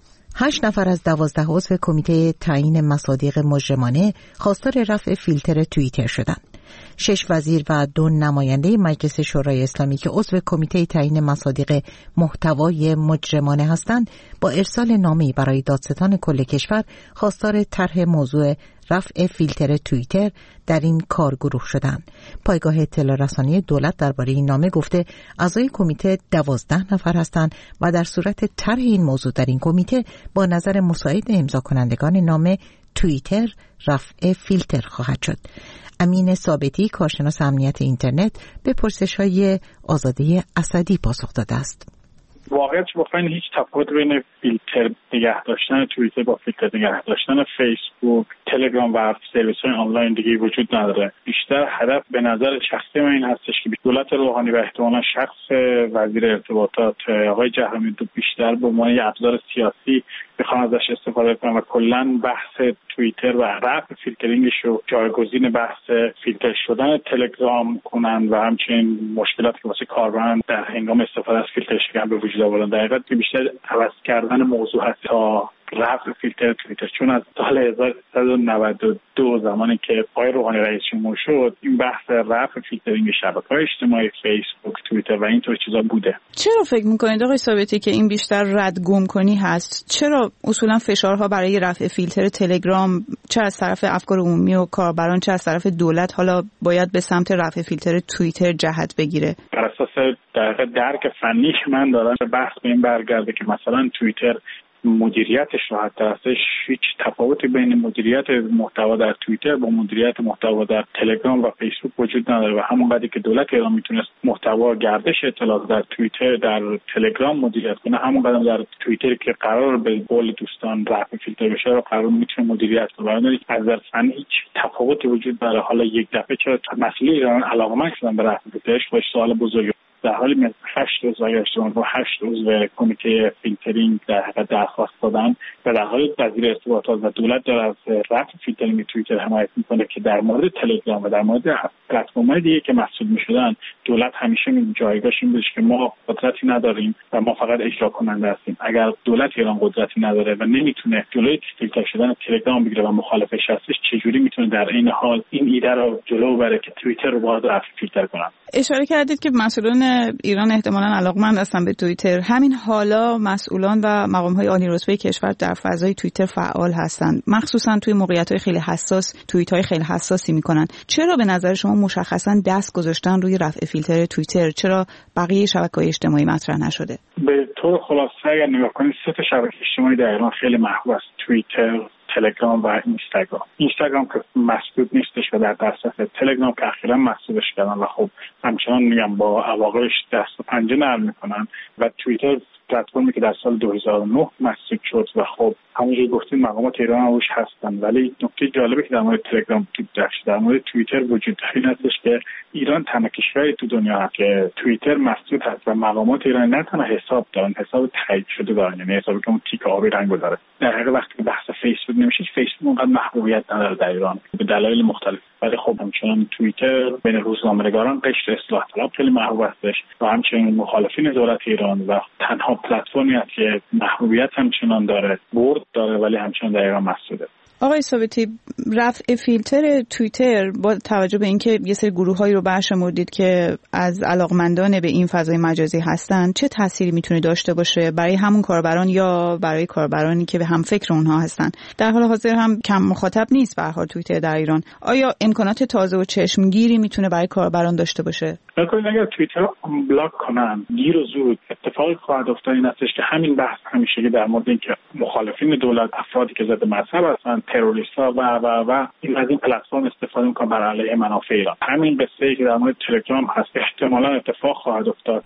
هشت نفر از دوازده عضو کمیته تعیین مصادیق مجرمانه خواستار رفع فیلتر توییتر شدند. شش وزیر و دو نماینده مجلس شورای اسلامی که عضو کمیته تعیین مصادیق محتوای مجرمانه هستند، با ارسال نامه‌ای برای دادستان کل کشور خواستار طرح موضوع رفع فیلتر توییتر در این کارگروه شدند. پایگاه اطلاع رسانی دولت درباره این نامه گفته اعضای کمیته دوازده نفر هستند و در صورت طرح این موضوع در این کمیته با نظر مساعد امضا کنندگان نامه توییتر رفع فیلتر خواهد شد. امین ثابتی، کارشناس امنیت اینترنت، به پرسش‌های آزاده اسدی پاسخ داده است. واقعیتش بخواین هیچ تفاوت بین فیلتر نگه داشتن توییتر با فیلتر نگه داشتن فیسبوک، تلگرام و سرویس‌های آنلاین دیگه وجود نداره. بیشتر هدف به نظر شخصی من این هستش که دولت روحانی و احتمالاً شخص وزیر ارتباطات آقای جهرمی دو بیشتر به عنوان یک ابزار سیاسی بخوام ازش استفاده کنم و کلاً بحث توییتر و رفع فیلترینگش رو جایگزین بحث فیلتر شدن تلگرام کنن و همچنین مشکلاتی که واسه کاربران در هنگام استفاده از فیلتر شکن به وجود آوردن. در حقیقت بیشتر عوض کردن موضوع هست تا رفع فیلتر توییتر، چون از سال هزار و سیصد و نود و دو زمانی که آقای روحانی رئیس جمهور شد این بحث رفع فیلترینگ شبکه‌های اجتماعی فیسبوک، توییتر و اینطور چیزا بوده. چرا فکر می‌کنید آقای ثابتی که این بیشتر ردگم کنی هست؟ چرا اصولا فشارها برای رفع فیلتر تلگرام چه از طرف افکار عمومی و کاربران چه از طرف دولت حالا باید به سمت رفع فیلتر توییتر جهت بگیره؟ بر اساس در درک فنی که من دارم بحث به این برگرده که مثلا توییتر مدیریتش راحت تر هستش، هیچ تفاوتی بین مدیریت محتوا در توییتر با مدیریت محتوا در تلگرام و فیسبوک وجود نداره و همون قدری که دولت ایران میتونست محتوا گردش اطلاعات در توییتر در تلگرام مدیریت کنه، همون قدم در توییتر که قرار به قول دوستان رفع فیلتر بشه رو قرار میتونه مدیریت کنه. برای از نظر فنی هیچ تفاوتی وجود نداره. حالا یک دفعه چرا مسئله ایران علاقمند شدن به رفع فیلترش خودش سوال بزرگه. در حالی که هشت عضو اگرشون با هشت عضو کمیته فیلترینگ در حقیقت درخواست دادن و در حالی وزیر ارتباطات و دولت داره از رفع فیلترینگ توییتر حمایت میکنه که در مورد تلگرام و در مورد پلتفرم‌های دیگه که مسئول میشدن دولت همیشه این جایگاهش این بودش که ما قدرتی نداریم و ما فقط اجرا کننده هستیم. اگر دولت ایران قدرتی نداره و نمیتونه جلوی فیلتر شدن تلگرام بگیره و مخالفش هستش، چجوری میتونه در این حال این ایده رو جلو ببره که توییتر رو باید رفع فیلتر کنن؟ اشاره کردید که مسئولان ایران احتمالاً علاقمند هستن به توییتر. همین حالا مسئولان و مقام‌های عالی رتبه کشور در فضای توییتر فعال هستند، مخصوصاً توی موقعیت‌های خیلی حساس توییت‌های خیلی حساسی می‌کنن. چرا به نظر شما مشخصاً دست گذاشتن روی رفع فیلتر توییتر؟ چرا بقیه شبکه‌های اجتماعی مطرح نشده؟ به طور خلاصه اگر نگاه کنید سه تا شبکه اجتماعی در ایران خیلی محبوب است: توییتر، تلگرام و اینستاگرام. اینستاگرام که مسدود نیستش و در دسترس، تلگرام که اخیراً مسدودش کردن و خب همچنان میگم با عواقبش دست و پنجه نرم میکنن و توییتر پلتفرمی که در سال دو هزار و نه مسدود شد و خب همونجوری گفتیم مقامات ایران روش هستن. ولی نکته جالبی که در مورد تلگرام در مورد توییتر وجود داره این هستش که ایران تنها کشوری تو دنیا هست که توییتر مسدود هست و مقامات ایران نه تنها حساب دارن، حساب تایید شده دارن، یعنی حسابی که اون تیک آبی رنگ داره. در حقیقت وقتی بحث فیسبوک نمیشه که فیسبوک اونقدر محبوبیت نداره در ایران به دلایل مختلف، ولی خب همچنان توییتر بین روزنامه‌نگاران قشر اصلاح طلب خیلی محبوب هستش و همچنین مخالفین دولت ایران و تنها پلتفرمی است که محبوبیت همچنان داره، برد داره، ولی همچنان در ایران مسدوده. آقای ثابتی، رفع فیلتر توییتر با توجه به اینکه یه سری گروه‌هایی رو برشمردید که از علاقمندان به این فضای مجازی هستن، چه تأثیری میتونه داشته باشه برای همون کاربران یا برای کاربرانی که به هم فکر اونها هستن؟ در حال حاضر هم کم مخاطب نیست به هر حال توییتر در ایران. آیا امکانات تازه و چشمگیری میتونه برای کاربران داشته باشه؟ ببینید اگر توییتر رو بلاک کنن، دیر و زود اتفاقی خواهد افتاد این هستش که همین بحث همیشه در مورد اینکه مخالفین دولت، افرادی که ضد مذهب هستن، تروریست‌ها و و و این از این پلتفرم استفاده می‌کنن بر علیه منافع ایران. همین قصه‌ای که در مورد تلگرام هست احتمالاً اتفاق خواهد افتاد.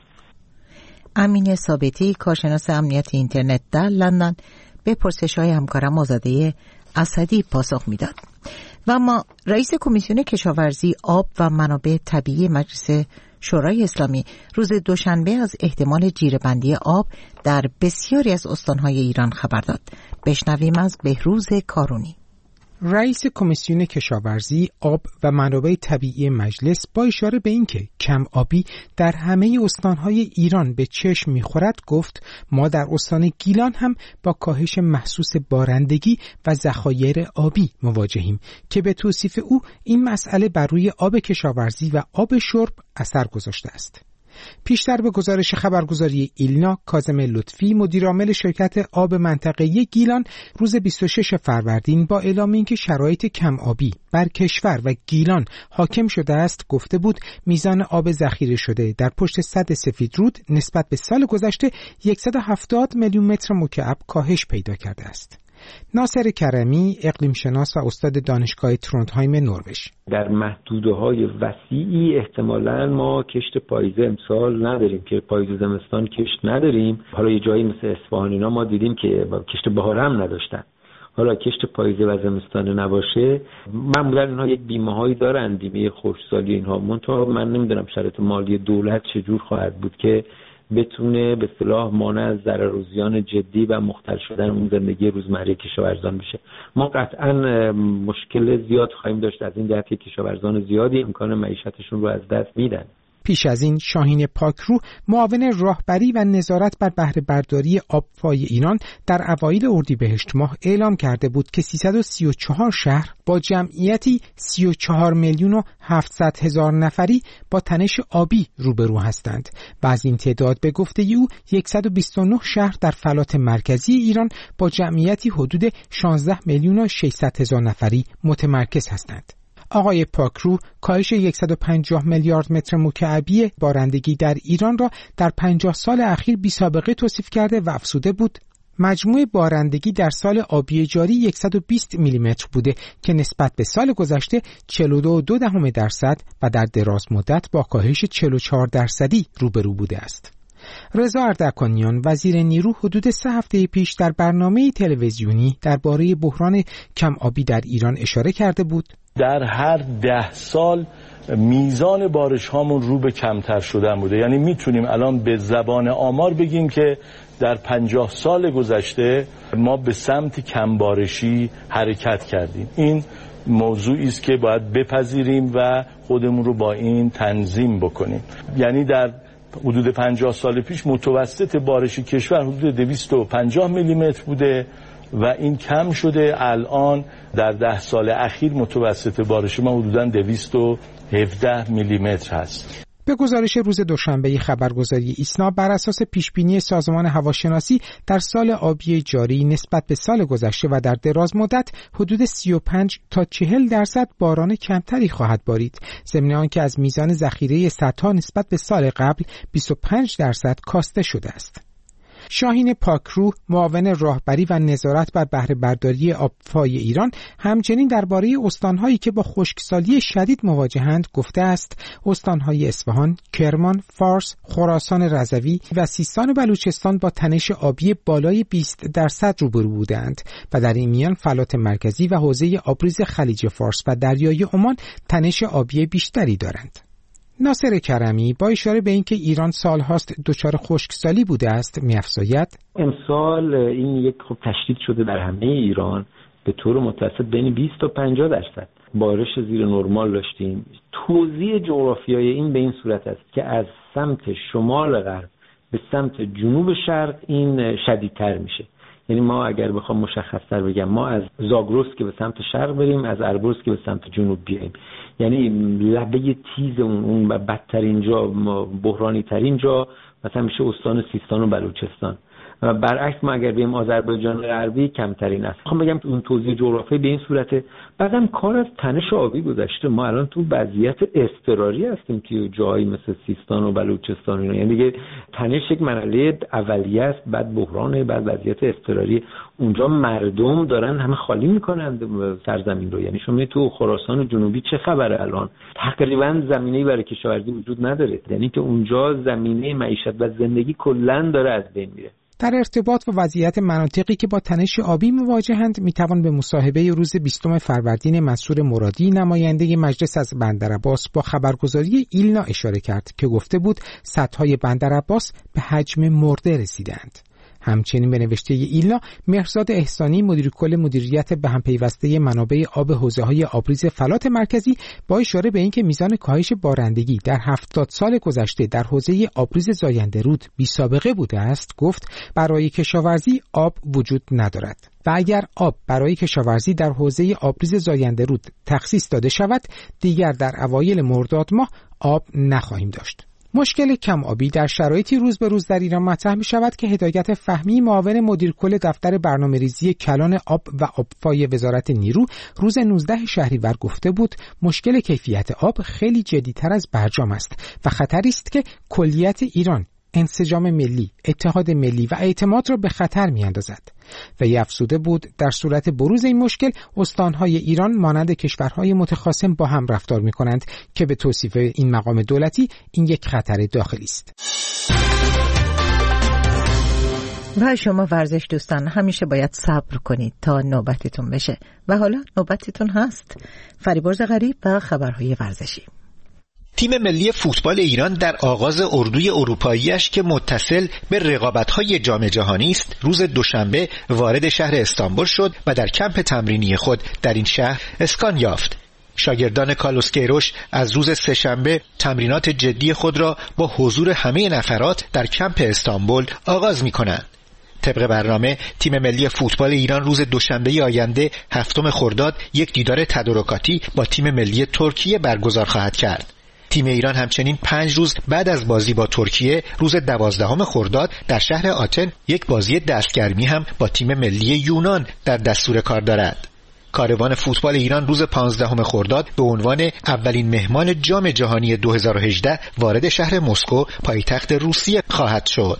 امین ثابتی، کارشناس امنیت اینترنت در لندن، به پرسش‌های همکارم آزاده اسدی پاسخ میداد. و ما رئیس کمیسیون کشاورزی، آب و منابع طبیعی مجلس شورای اسلامی روز دوشنبه از احتمال جیره‌بندی آب در بسیاری از استان‌های ایران خبر داد. بشنویم از بهروز کارونی. رئیس کمیسیون کشاورزی، آب و منابع طبیعی مجلس با اشاره به اینکه کم آبی در همه استانهای ایران به چشم می‌خورد گفت ما در استان گیلان هم با کاهش محسوس بارندگی و ذخایر آبی مواجهیم که به توصیف او این مسئله بر روی آب کشاورزی و آب شرب اثر گذاشته است. پیشتر به گزارش خبرگزاری ایلنا، کاظم لطفی، مدیرعامل شرکت آب منطقه‌ای گیلان، روز بیست و ششم فروردین با اعلام اینکه شرایط کم آبی بر کشور و گیلان حاکم شده است، گفته بود میزان آب ذخیره شده در پشت سد سفیدرود نسبت به سال گذشته صد و هفتاد میلیون متر مکعب کاهش پیدا کرده است. ناصر کرمی، اقلیم شناس و استاد دانشگاه تروندهایم نروژ: در محدوده‌های وسیعی احتمالاً ما کشت پاییزه امسال نداریم که پاییز زمستان کشت نداریم. حالا یه جایی مثل اصفهان اینا ما دیدیم که کشت بهار هم نداشتن. حالا کشت پاییزه و زمستان نباشه، معمولا اینها یک بیمه‌هایی دارن، بیمه خشکسالی اینها. منتها من نمیدونم شرایط مالی دولت چجور خواهد بود که بتونه به اصطلاح مانع از ضرر و زیان جدی و مختل شدن اون زندگی روزمره کشاورزان بشه. ما قطعا مشکل زیاد خواهیم داشت از این جهت که کشاورزان زیادی امکان معیشتشون رو از دست میدن. پیش از این شاهین پاکرو، معاون راهبری و نظارت بر بهره برداری آبفای ایران، در اوایل اردیبهشت ماه اعلام کرده بود که سیصد و سی و چهار شهر با جمعیتی سی و چهار میلیون و هفتصد هزار نفری با تنش آبی روبرو هستند و از این تعداد به گفته او صد و بیست و نه شهر در فلات مرکزی ایران با جمعیتی حدود شانزده میلیون و ششصد هزار نفری متمرکز هستند. آقای پاکرو کاهش صد و پنجاه میلیارد متر مکعبی بارندگی در ایران را در پنجاه سال اخیر بی سابقه توصیف کرده و افزوده بود مجموع بارندگی در سال آبی جاری صد و بیست میلی متر بوده که نسبت به سال گذشته چهل و دو و دو دهم درصد و در دراز مدت با کاهش چهل و چهار درصدی روبرو بوده است. رضا اردکانیان، وزیر نیرو، حدود سه هفته پیش در برنامه تلویزیونی درباره بحران کم آبی در ایران اشاره کرده بود در هر ده سال میزان بارش هامون رو به کمتر شدن بوده. یعنی میتونیم الان به زبان آمار بگیم که در پنجاه سال گذشته ما به سمت کمبارشی حرکت کردیم. این موضوعی است که باید بپذیریم و خودمون رو با این تنظیم بکنیم. یعنی در حدود پنجاه سال پیش متوسط بارش کشور حدود دویست و پنجاه میلی متر بوده و این کم شده. الان در ده سال اخیر متوسط بارش ما حدوداً دویست و هفده میلی متر هست. به گزارش روز دوشنبه خبرگزاری ایسنا، بر اساس پیشبینی سازمان هواشناسی در سال آبی جاری نسبت به سال گذشته و در دراز مدت حدود سی و پنج تا چهل درصد باران کمتری خواهد بارید، ضمن آنکه از میزان ذخیره سدها نسبت به سال قبل بیست و پنج درصد کاسته شده است. شاهین پاکرو، معاون راهبری و نظارت بر بهره برداری آبفای ایران، همچنین درباره استان‌هایی که با خشکسالی شدید مواجهند گفته است استان‌های اصفهان، کرمان، فارس، خراسان رضوی و سیستان و بلوچستان با تنش آبی بالای بیست درصد روبرو بودند و در این میان فلات مرکزی و حوزه آبریز خلیج فارس و دریای عمان تنش آبی بیشتری دارند. ناصر کرمی با اشاره به اینکه ایران سالهاست دچار خشکسالی بوده است می‌افزاید امسال این یک خب تشدید شده در همه ایران به طور متوسط بین بیست تا پنجاه درصد بارش زیر نرمال داشتیم. توزیع جغرافیایی این به این صورت است که از سمت شمال غرب به سمت جنوب شرق این شدیدتر میشه. یعنی ما اگر بخوام مشخص‌تر بگم، ما از زاگرس که به سمت شرق بریم، از البرز که به سمت جنوب بیایم، یعنی لبه تیز اون اون بدترین جا، بحرانی ترین جا مثلا میشه استان سیستان و بلوچستان. و برعکس ما اگر بیم آذربایجان غربی کمترین است. میخوام بگم اون توزیع جغرافیایی به این صورته. بعدم کار از تنش آبی گذشته، ما الان تو وضعیت اضطراری هستیم که جایی مثل سیستان و بلوچستان اینا، یعنی دیگه تنش یک مرحله اولیه است، بعد بحرانه، بعد وضعیت اضطراری. اونجا مردم دارن همه خالی میکنن سرزمین رو. یعنی شما تو خراسان جنوبی چه خبره الان؟ تقریبا زمینه‌ای برای کشاورزی وجود نداره، یعنی که اونجا زمینه معیشت و زندگی کلاً داره از بین میره. در ارتباط و وضعیت مناطقی که با تنش آبی مواجهند میتوان به مصاحبه روز بیستم فروردین منصور مرادی نماینده مجلس از بندرعباس با خبرگزاری ایلنا اشاره کرد که گفته بود سدهای بندرعباس به حجم مرده رسیدند. همچنین به نوشته ایلنا، مهرزاد احسانی مدیر کل مدیریت به هم پیوسته منابع آب حوزه‌های آبریز فلات مرکزی با اشاره به اینکه میزان کاهش بارندگی در هفتاد سال گذشته در حوزه آبریز زاینده رود بی‌سابقه بوده است، گفت برای کشاورزی آب وجود ندارد و اگر آب برای کشاورزی در حوزه آبریز زاینده رود تخصیص داده شود، دیگر در اوایل مرداد ماه آب نخواهیم داشت. مشکل کم آبی در شرایطی روز به روز در ایران مطرح می شود که هدایت فهمی معاون مدیر کل دفتر برنامه‌ریزی کلان آب و آبفای وزارت نیرو روز نوزدهم شهریور گفته بود مشکل کیفیت آب خیلی جدی‌تر از برجام است و خطری است که کلیت ایران، انسجام ملی، اتحاد ملی و اعتماد را به خطر می‌اندازد. و افزوده بود در صورت بروز این مشکل استانهای ایران مانند کشورهای متخاصم با هم رفتار می‌کنند که به توصیف این مقام دولتی این یک خطر داخلی است. و شما ورزش دوستان همیشه باید صبر کنید تا نوبتتون بشه و حالا نوبتتون هست. فریبرز غریب و خبرهای ورزشی. تیم ملی فوتبال ایران در آغاز اردوی اروپاییش که متصل به رقابت‌های جام جهانی است، روز دوشنبه وارد شهر استانبول شد و در کمپ تمرینی خود در این شهر اسکان یافت. شاگردان کارلوس کیروش از روز سه‌شنبه تمرینات جدی خود را با حضور همه نفرات در کمپ استانبول آغاز می‌کنند. طبق برنامه تیم ملی فوتبال ایران روز دوشنبه آینده هفتم خرداد یک دیدار تدارکاتی با تیم ملی ترکیه برگزار خواهد کرد. تیم ایران همچنین پنج روز بعد از بازی با ترکیه روز دوازدهم خرداد در شهر آتن یک بازی دستگرمی هم با تیم ملی یونان در دستور کار دارد. کاروان فوتبال ایران روز پانزدهم خرداد به عنوان اولین مهمان جام جهانی دو هزار و هجده وارد شهر مسکو پایتخت روسیه خواهد شد.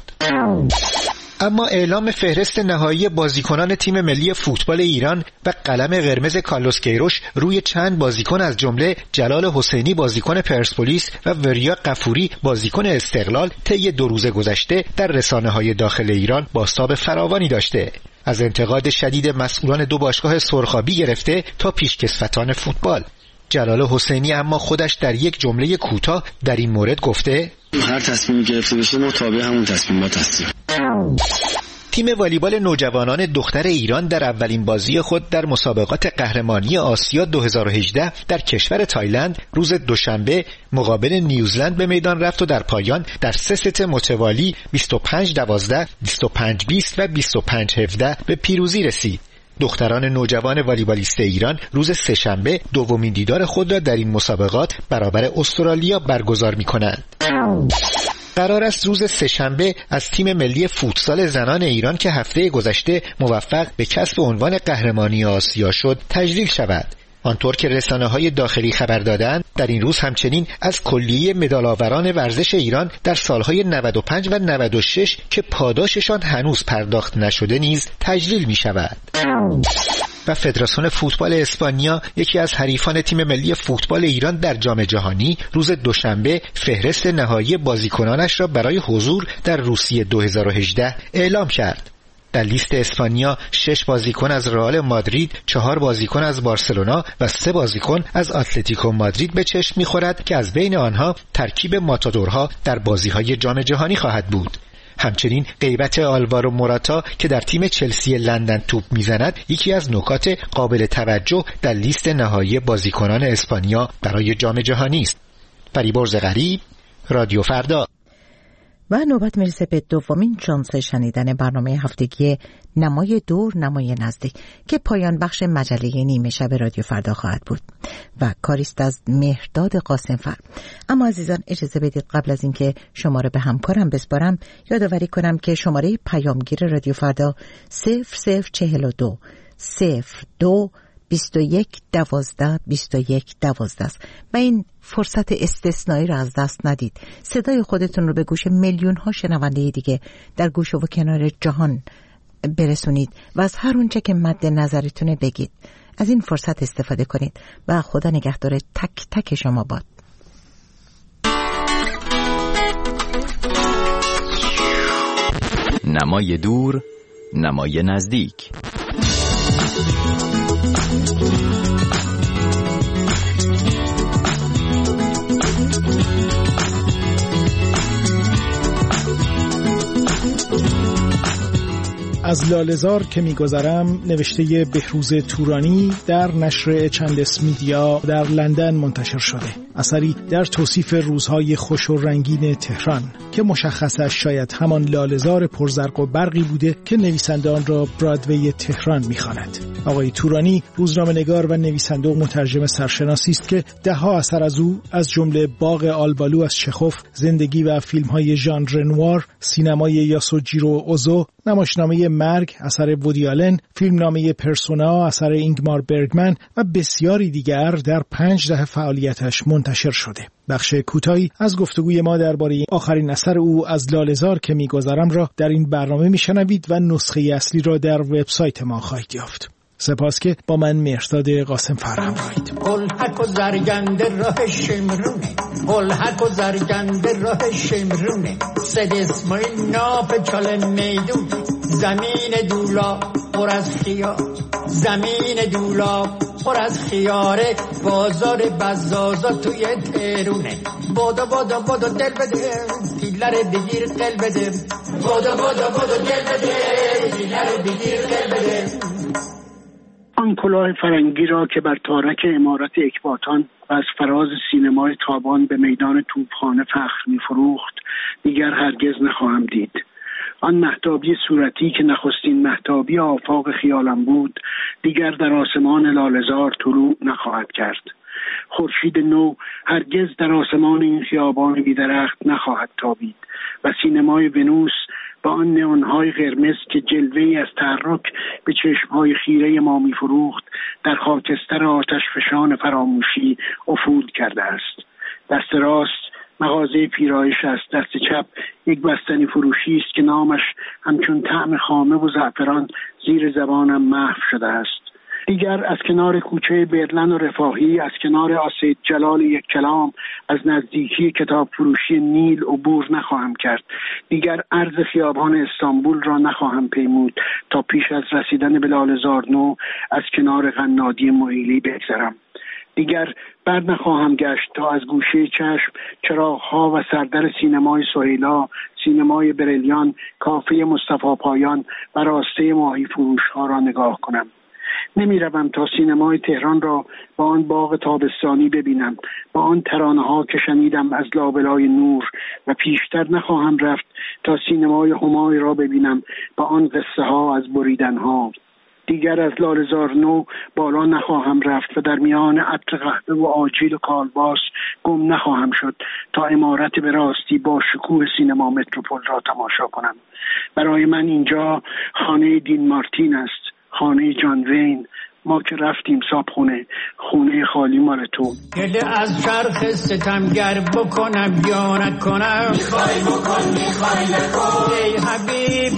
اما اعلام فهرست نهایی بازیکنان تیم ملی فوتبال ایران و قلم قرمز کارلوس کیروش روی چند بازیکن از جمله جلال حسینی بازیکن پرسپولیس و وریا قفوری بازیکن استقلال طی دو روز گذشته در رسانه‌های داخل ایران بازتاب فراوانی داشته. از انتقاد شدید مسئولان دو باشگاه سرخابی گرفته تا پیشکسوتان فوتبال. جلال حسینی اما خودش در یک جمله کوتاه در این مورد گفته هر تصمیمی گرفته بشه ما تابع همون تصمیمات هستیم. تیم والیبال نوجوانان دختر ایران در اولین بازی خود در مسابقات قهرمانی آسیا دو هزار و هجده در کشور تایلند روز دوشنبه مقابل نیوزلند به میدان رفت و در پایان در سه ست متوالی بیست و پنج دوازده، بیست و پنج بیست و بیست و پنج هفده به پیروزی رسید. دختران نوجوان والیبالیست ایران روز سه‌شنبه دومین دیدار خود را در این مسابقات برابر استرالیا برگزار می‌کنند. قرار است روز سه‌شنبه از تیم ملی فوتسال زنان ایران که هفته گذشته موفق به کسب عنوان قهرمانی آسیا شد تجلیل شود. آنطور که رسانه‌های داخلی خبر دادند در این روز همچنین از کلیه مدال‌آوران ورزش ایران در سالهای نود و پنج و نود و شش که پاداششان هنوز پرداخت نشده نیز تجلیل می‌شود. و فدراسیون فوتبال اسپانیا یکی از حریفان تیم ملی فوتبال ایران در جام جهانی روز دوشنبه فهرست نهایی بازیکنانش را برای حضور در روسیه دو هزار و هجده اعلام کرد. در لیست اسپانیا شش بازیکن از رئال مادرید، چهار بازیکن از بارسلونا و سه بازیکن از اتلتیکو مادرید به چشم می‌خورد که از بین آنها ترکیب ماتادورها در بازی‌های جام جهانی خواهد بود. همچنین غیبت آلوارو موراتا که در تیم چلسی لندن توپ میزند یکی از نکات قابل توجه در لیست نهایی بازیکنان اسپانیا برای جام جهانی است. فریبرز غریب، رادیو فردا. و نوبت میرسه به دومین شانس شنیدن برنامه هفتگی نمای دور نمای نزدیک که پایان بخش مجله نیمه شب رادیو فردا خواهد بود و کاریست از مهرداد قاسمفر. اما عزیزان اجازه بدید قبل از اینکه شماره به همکارم بسپارم یادآوری کنم که شماره پیامگیر رادیو فردا صفر صفر چهل و دو صفر دو بیست و یک دوازده بیست و یک دوازده است و این فرصت استثنایی را از دست ندید. صدای خودتون رو به گوش میلیون ها شنونده دیگه در گوش و کنار جهان برسونید و از هر اونچه که مد نظرتونه بگید. از این فرصت استفاده کنید و خدا نگهدار تک تک شما باد. نمای دور نمای نزدیک. از لاله‌زار که می‌گذرم نوشته بهروز تورانی در نشر چندس میدیا در لندن منتشر شده. اثری در توصیف روزهای خوش و رنگین تهران که مشخصش شاید همان لاله‌زار پرزرق و برقی بوده که نویسنده آن را برادوی تهران می‌خواند. آقای تورانی روزنامه‌نگار و نویسنده و مترجم سرشناسی است که ده‌ها اثر از او از جمله باغ آلبالو از چخوف، زندگی و فیلم‌های ژان رنوار، سینمای یاسوجیرو اوزو، نمایشنامه مرگ اثر وودی آلن، فیلمنامه پرسونا اثر اینگمار برگمن و بسیاری دیگر در پنج دهه فعالیتش منتشر شده. بخش کوتاهی از گفتگوی ما درباره آخرین اثر او از لاله‌زار که می‌گذرم را در این برنامه میشنوید و نسخه اصلی را در وبسایت ما خواهید یافت. سپاس که با من مهرداد قاسمفر همراهید. قلحک و زرگنده راه شمرونه، قلحک و زرگنده راه شمرونه، سد اسماعیل ناپ چال میدون، زمین دولا پر از خیار، زمین دولا پر از خیاره، بازار بزازا توی تهرونه. بادا بادا بادا دل بده، دیلر بگیر قل بده، بادا بادا بادا دل بده، دیلر بگیر قل بده. آن کلاه فرنگی را که بر تارک عمارت اکباتان و از فراز سینمای تابان به میدان توپخانه فخر می‌فروخت دیگر هرگز نخواهم دید. آن مهتابی صورتی که نخستین مهتابی آفاق خیالم بود دیگر در آسمان لاله‌زار طلوع نخواهد کرد. خورشید نو هرگز در آسمان این خیابان بی‌درخت نخواهد تابید و سینمای ونوس با آن نئون‌های قرمز که جلوه‌ای از تحرک به چشم‌های خیره ما می‌فروخت در خاکستر آتش فشان فراموشی افول کرده است. دست راست مغازه پیرایش است، دست چپ یک بستنی فروشی است که نامش همچون طعم خامه و زعفران زیر زبانم محو شده است. دیگر از کنار کوچه برلن و رفاهی، از کنار آسید جلال یک کلام، از نزدیکی کتاب فروشی نیل عبور نخواهم کرد. دیگر عرض خیابان استانبول را نخواهم پیمود تا پیش از رسیدن به لاله‌زار نو از کنار قنادی معیلی بگذرم. دیگر بر نخواهم گشت تا از گوشه چشم چراغ‌ها و سردر سینمای سهیلا، سینمای بریلیان، کافه مصطفی پایان و راسته ماهی فروش‌ها را نگاه کنم. نمی روم تا سینمای تهران را با آن باغ تابستانی ببینم، با آن ترانه ها که شنیدم از لابلای نور، و پیشتر نخواهم رفت تا سینمای همای را ببینم با آن قصه ها از بریدن ها. دیگر از لاله‌زار نو بالا نخواهم رفت و در میان عطر قهوه و آجیل و کالباس گم نخواهم شد تا عمارت به راستی با شکوه سینما متروپول را تماشا کنم. برای من اینجا خانه دین مارتین است، خانه جان وین. ما که رفتیم صابخونه، خونه خالی مال تو. دل از چرخ ستمگر بکنم یا نکنم، میخوای بکن میخوای نکن. ای حبیب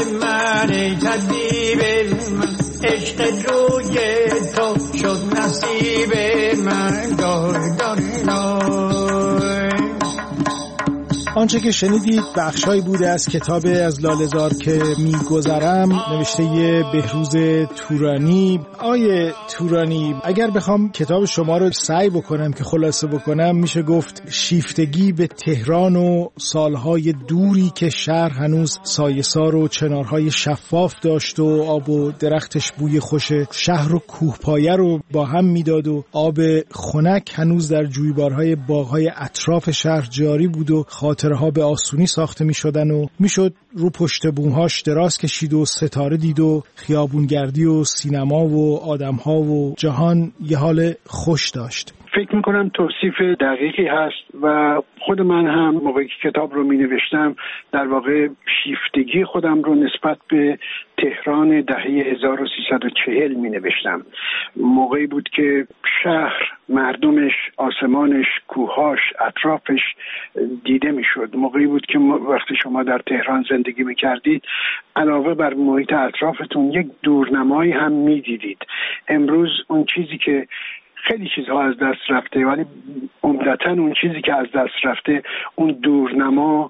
من ای طبیب من، عشق روی تو شد نصیب من. دار دار دار آنچه که شنیدید بخشایی بوده از کتاب از لاله‌زار که میگذرم نوشته بهروز تورانی. آیه تورانی، اگر بخوام کتاب شما رو سعی بکنم که خلاصه بکنم، میشه گفت شیفتگی به تهران و سالهای دوری که شهر هنوز سایه‌سار و چنارهای شفاف داشت و آب و درختش بوی خوش شهر و کوهپایه رو با هم میداد و آب خنک هنوز در جویبارهای باغهای اطراف شهر جاری بود و خاطرها به آسونی ساخته می شدن و می شد رو پشت بومهاش دراز کشید و ستاره دید و خیابونگردی و سینما و آدمها و جهان یه حال خوش داشت. فکر میکنم توصیف دقیقی هست و خود من هم موقعی که کتاب رو می نوشتم در واقع شیفتگی خودم رو نسبت به تهران دهه هزار و سیصد و چهل می نوشتم. موقعی بود که شهر، مردمش، آسمانش، کوهاش، اطرافش دیده می شد. موقعی بود که وقتی شما در تهران زندگی می کردید علاوه بر محیط اطرافتون یک دورنمایی هم می دیدید. امروز اون چیزی که خیلی چیزها از دست رفته ولی عمدتاً اون چیزی که از دست رفته اون دورنما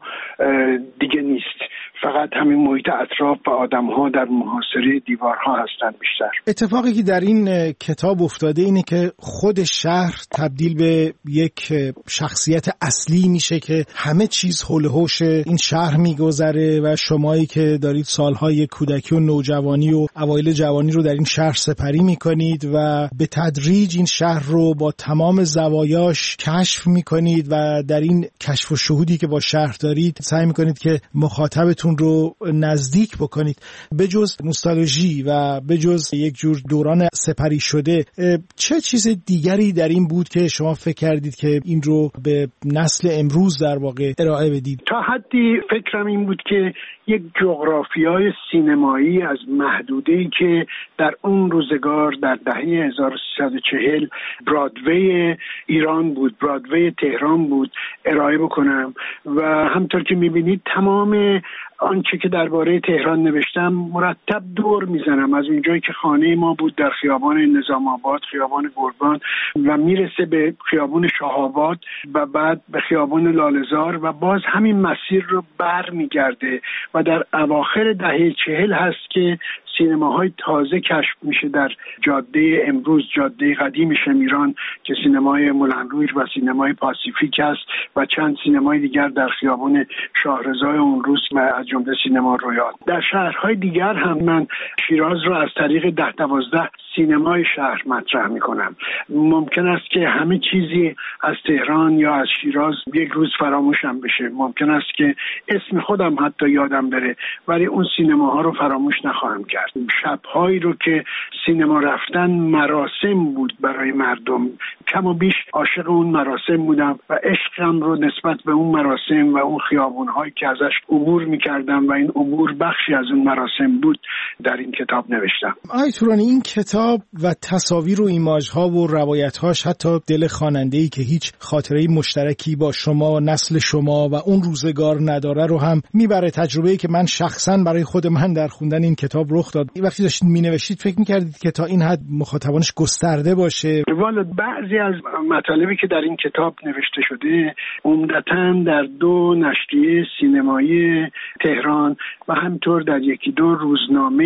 دیگه نیست. فقط همین محیط اطراف و آدم‌ها در محاصره دیوارها هستن بیشتر. اتفاقی که در این کتاب افتاده اینه که خود شهر تبدیل به یک شخصیت اصلی میشه که همه چیز حول و حوش این شهر میگذره و شمایی که دارید سالهای کودکی و نوجوانی و اوایل جوانی رو در این شهر سپری میکنید و به تدریج این شهر رو با تمام زوایاش کشف میکنید و در این کشف و شهودی که با شهر دارید سعی میکنید که مخاطبتون رو نزدیک بکنید. به جز نوستالژی و به جز یک جور دوران سپری شده، چه چیز دیگری در این بود که شما فکر کردید که این رو به نسل امروز در واقع ارائه بدید؟ تا حدی فکرم این بود که یک جغرافیای سینمایی از محدوده‌ای که در اون روزگار در دهه هزار و سیصد و چهل برادوی ایران بود، برادوی تهران بود، ارائه بکنم و همطور که می‌بینید تمام آنچه که درباره تهران نوشتم مرتب دور میزنم از اونجایی که خانه ما بود در خیابان نظام آباد، خیابان گرگان و میرسه به خیابان شاه‌آباد و بعد به خیابان لاله‌زار و باز همین مسیر رو بر میگرده و در اواخر دهه چهل هست که سینماهای تازه کشف میشه در جاده امروز، جاده قدیم شمیران که سینمای مولنروی و سینمای پاسیفیک است و چند سینمای دیگر در خیابان شاهرضای اون روز و از جمله سینما رویال. در شهرهای دیگر هم من شیراز رو از طریق ده دوازده سینمای شهر مطرح میکنم. ممکن است که همه چیزی از تهران یا از شیراز یک روز فراموشم بشه، ممکن است که اسم خودم حتی یادم بره، ولی اون سینماها رو فراموش نخواهم کرد. شبهایی رو که سینما رفتن مراسم بود برای مردم، کم و بیش عاشق اون مراسم بودم و عشقم رو نسبت به اون مراسم و اون خیابون‌هایی که ازش عبور می‌کردم و این عبور بخشی از اون مراسم بود در این کتاب نوشتم. آقای تورانی، این کتاب و تصاویر و ایماژها و روایت‌هاش حتی دل خواننده‌ای که هیچ خاطره‌ای مشترکی با شما، نسل شما و اون روزگار نداره رو هم میبره. تجربه‌ای که من شخصاً برای خود من در خوندن این کتاب رخ داد. وقتی داشتید مینوشتید فکر می‌کردید که تا این حد مخاطبانش گسترده باشه؟ والا بعضی از مطالبی که در این کتاب نوشته شده عمدتاً در دو نشریه سینمایی تهران و همطور در یکی دو روزنامه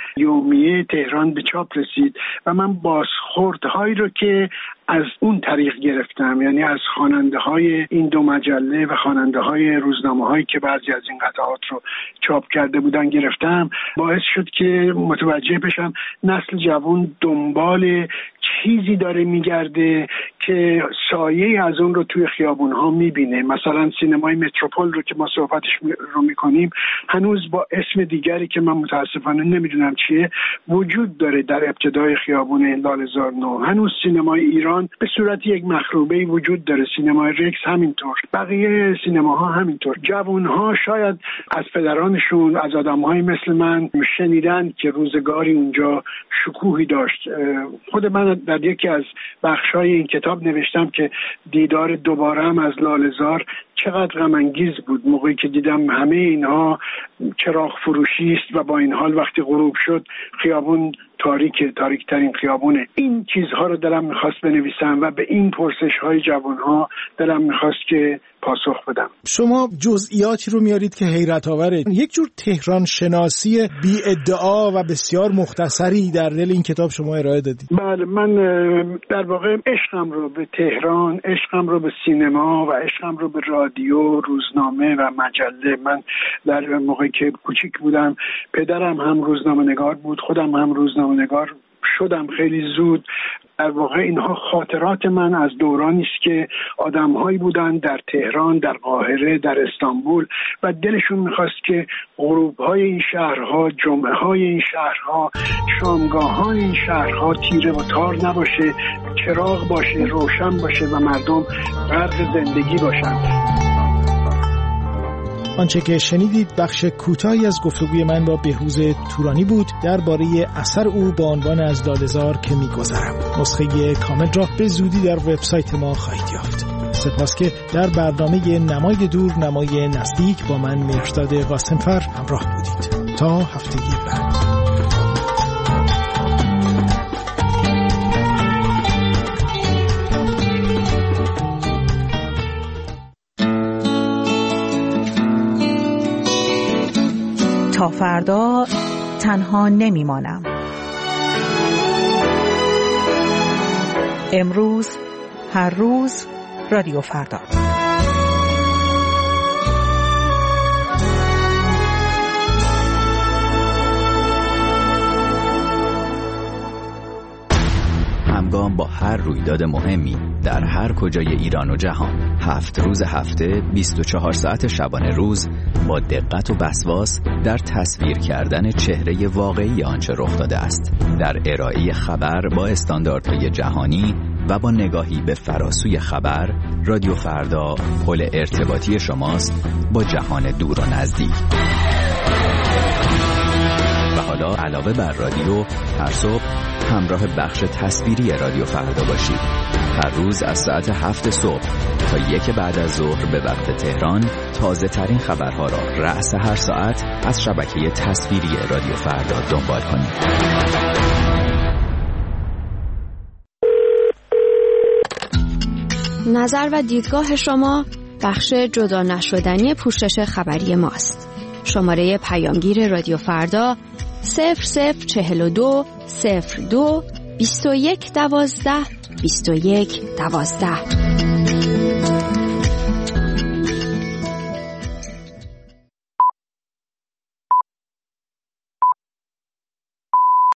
یومیه تهران به چاپ رسید و من بازخوردهایی رو که از اون طریق گرفتم، یعنی از خواننده های این دو مجله و خواننده های روزنامه هایی که بعضی از این قطعات رو چاپ کرده بودن گرفتم، باعث شد که متوجه بشم نسل جوان دنبال چیزی داره میگرده که سایه از اون رو توی خیابون ها میبینه. مثلا سینمای متروپول رو که ما صحبتش رو میکنیم هنوز با اسم دیگری که من متاسفانه نمیدونم چیه وجود داره در ابتدای خیابون لاله‌زار نو. هنوز سینمای ایران به صورت یک مخروبه‌ای وجود داره، سینمای رکس همینطور، بقیه سینماها همینطور. جوانها شاید از پدرانشون، از آدم‌های مثل من شنیدن که روزگاری اونجا شکوهی داشت. خود من در یکی از بخش‌های این کتاب نوشتم که دیدار دوباره‌ام از لاله‌زار چقدر غم انگیز بود موقعی که دیدم همه اینها چراغ فروشی است و با این حال وقتی غروب شد خیابون تاریک، تاریک ترین خیابونه. این چیزها رو دلم میخواست بنویسم و به این پرسش های جوانها دلم میخواست که پاسخ بدم. شما جزئیاتی رو میارید که حیرت آوره. یک جور تهران شناسی بی ادعا و بسیار مختصری در دل این کتاب شما ارائه دادید. بله، من در واقع عشقم رو به تهران، عشقم رو به سینما و عشقم رو به رادیو، روزنامه و مجله. من در موقعی که کوچیک بودم پدرم هم روزنامه‌نگار بود، خودم هم روزنامه‌نگار شدم خیلی زود. در واقع اینها خاطرات من از دورانی است که آدم‌هایی بودن در تهران، در قاهره، در استانبول و دلشون می‌خواست که غروب‌های این شهرها، جمعه‌های این شهرها، شامگاه‌های این شهرها تیره و تار نباشه، چراغ باشه، روشن باشه و مردم غرق زندگی باشن. آنچه که شنیدید بخش کوتاهی از گفتگوی من با بهروز تورانی بود درباره اثر او با عنوان از لاله‌زار که می‌گذرم. نسخه کامل را به زودی در وبسایت ما خواهید یافت. سپاس که در برنامه نمای دور نمای نزدیک با من مهرداد قاسمفر همراه بودید. تا هفته بعد. تا فردا تنها نمیمانم. امروز، هر روز، رادیو فردا. همگام با هر رویداد مهمی در هر کجای ایران و جهان، هفت روز هفته، بیست و چهار ساعت شبانه روز، با دقت و وسواس در تصویر کردن چهره واقعی آنچه رخ داده است، در ارائه خبر با استانداردهای جهانی و با نگاهی به فراسوی خبر، رادیو فردا پل ارتباطی شماست با جهان دور و نزدیک. و حالا علاوه بر رادیو، هر صبح همراه بخش تصویری رادیو فردا باشید. هر روز از ساعت هفت صبح تا یک بعد از ظهر به وقت تهران تازه ترین خبرها را رأس هر ساعت از شبکه تصویری رادیو فردا دنبال کنید. نظر و دیدگاه شما بخش جدا نشدنی پوشش خبری ماست. شماره پیامگیر رادیو فردا صفر صفر چهل و دو صفر دو بیست و یک دوازده بیست و یک دوازده.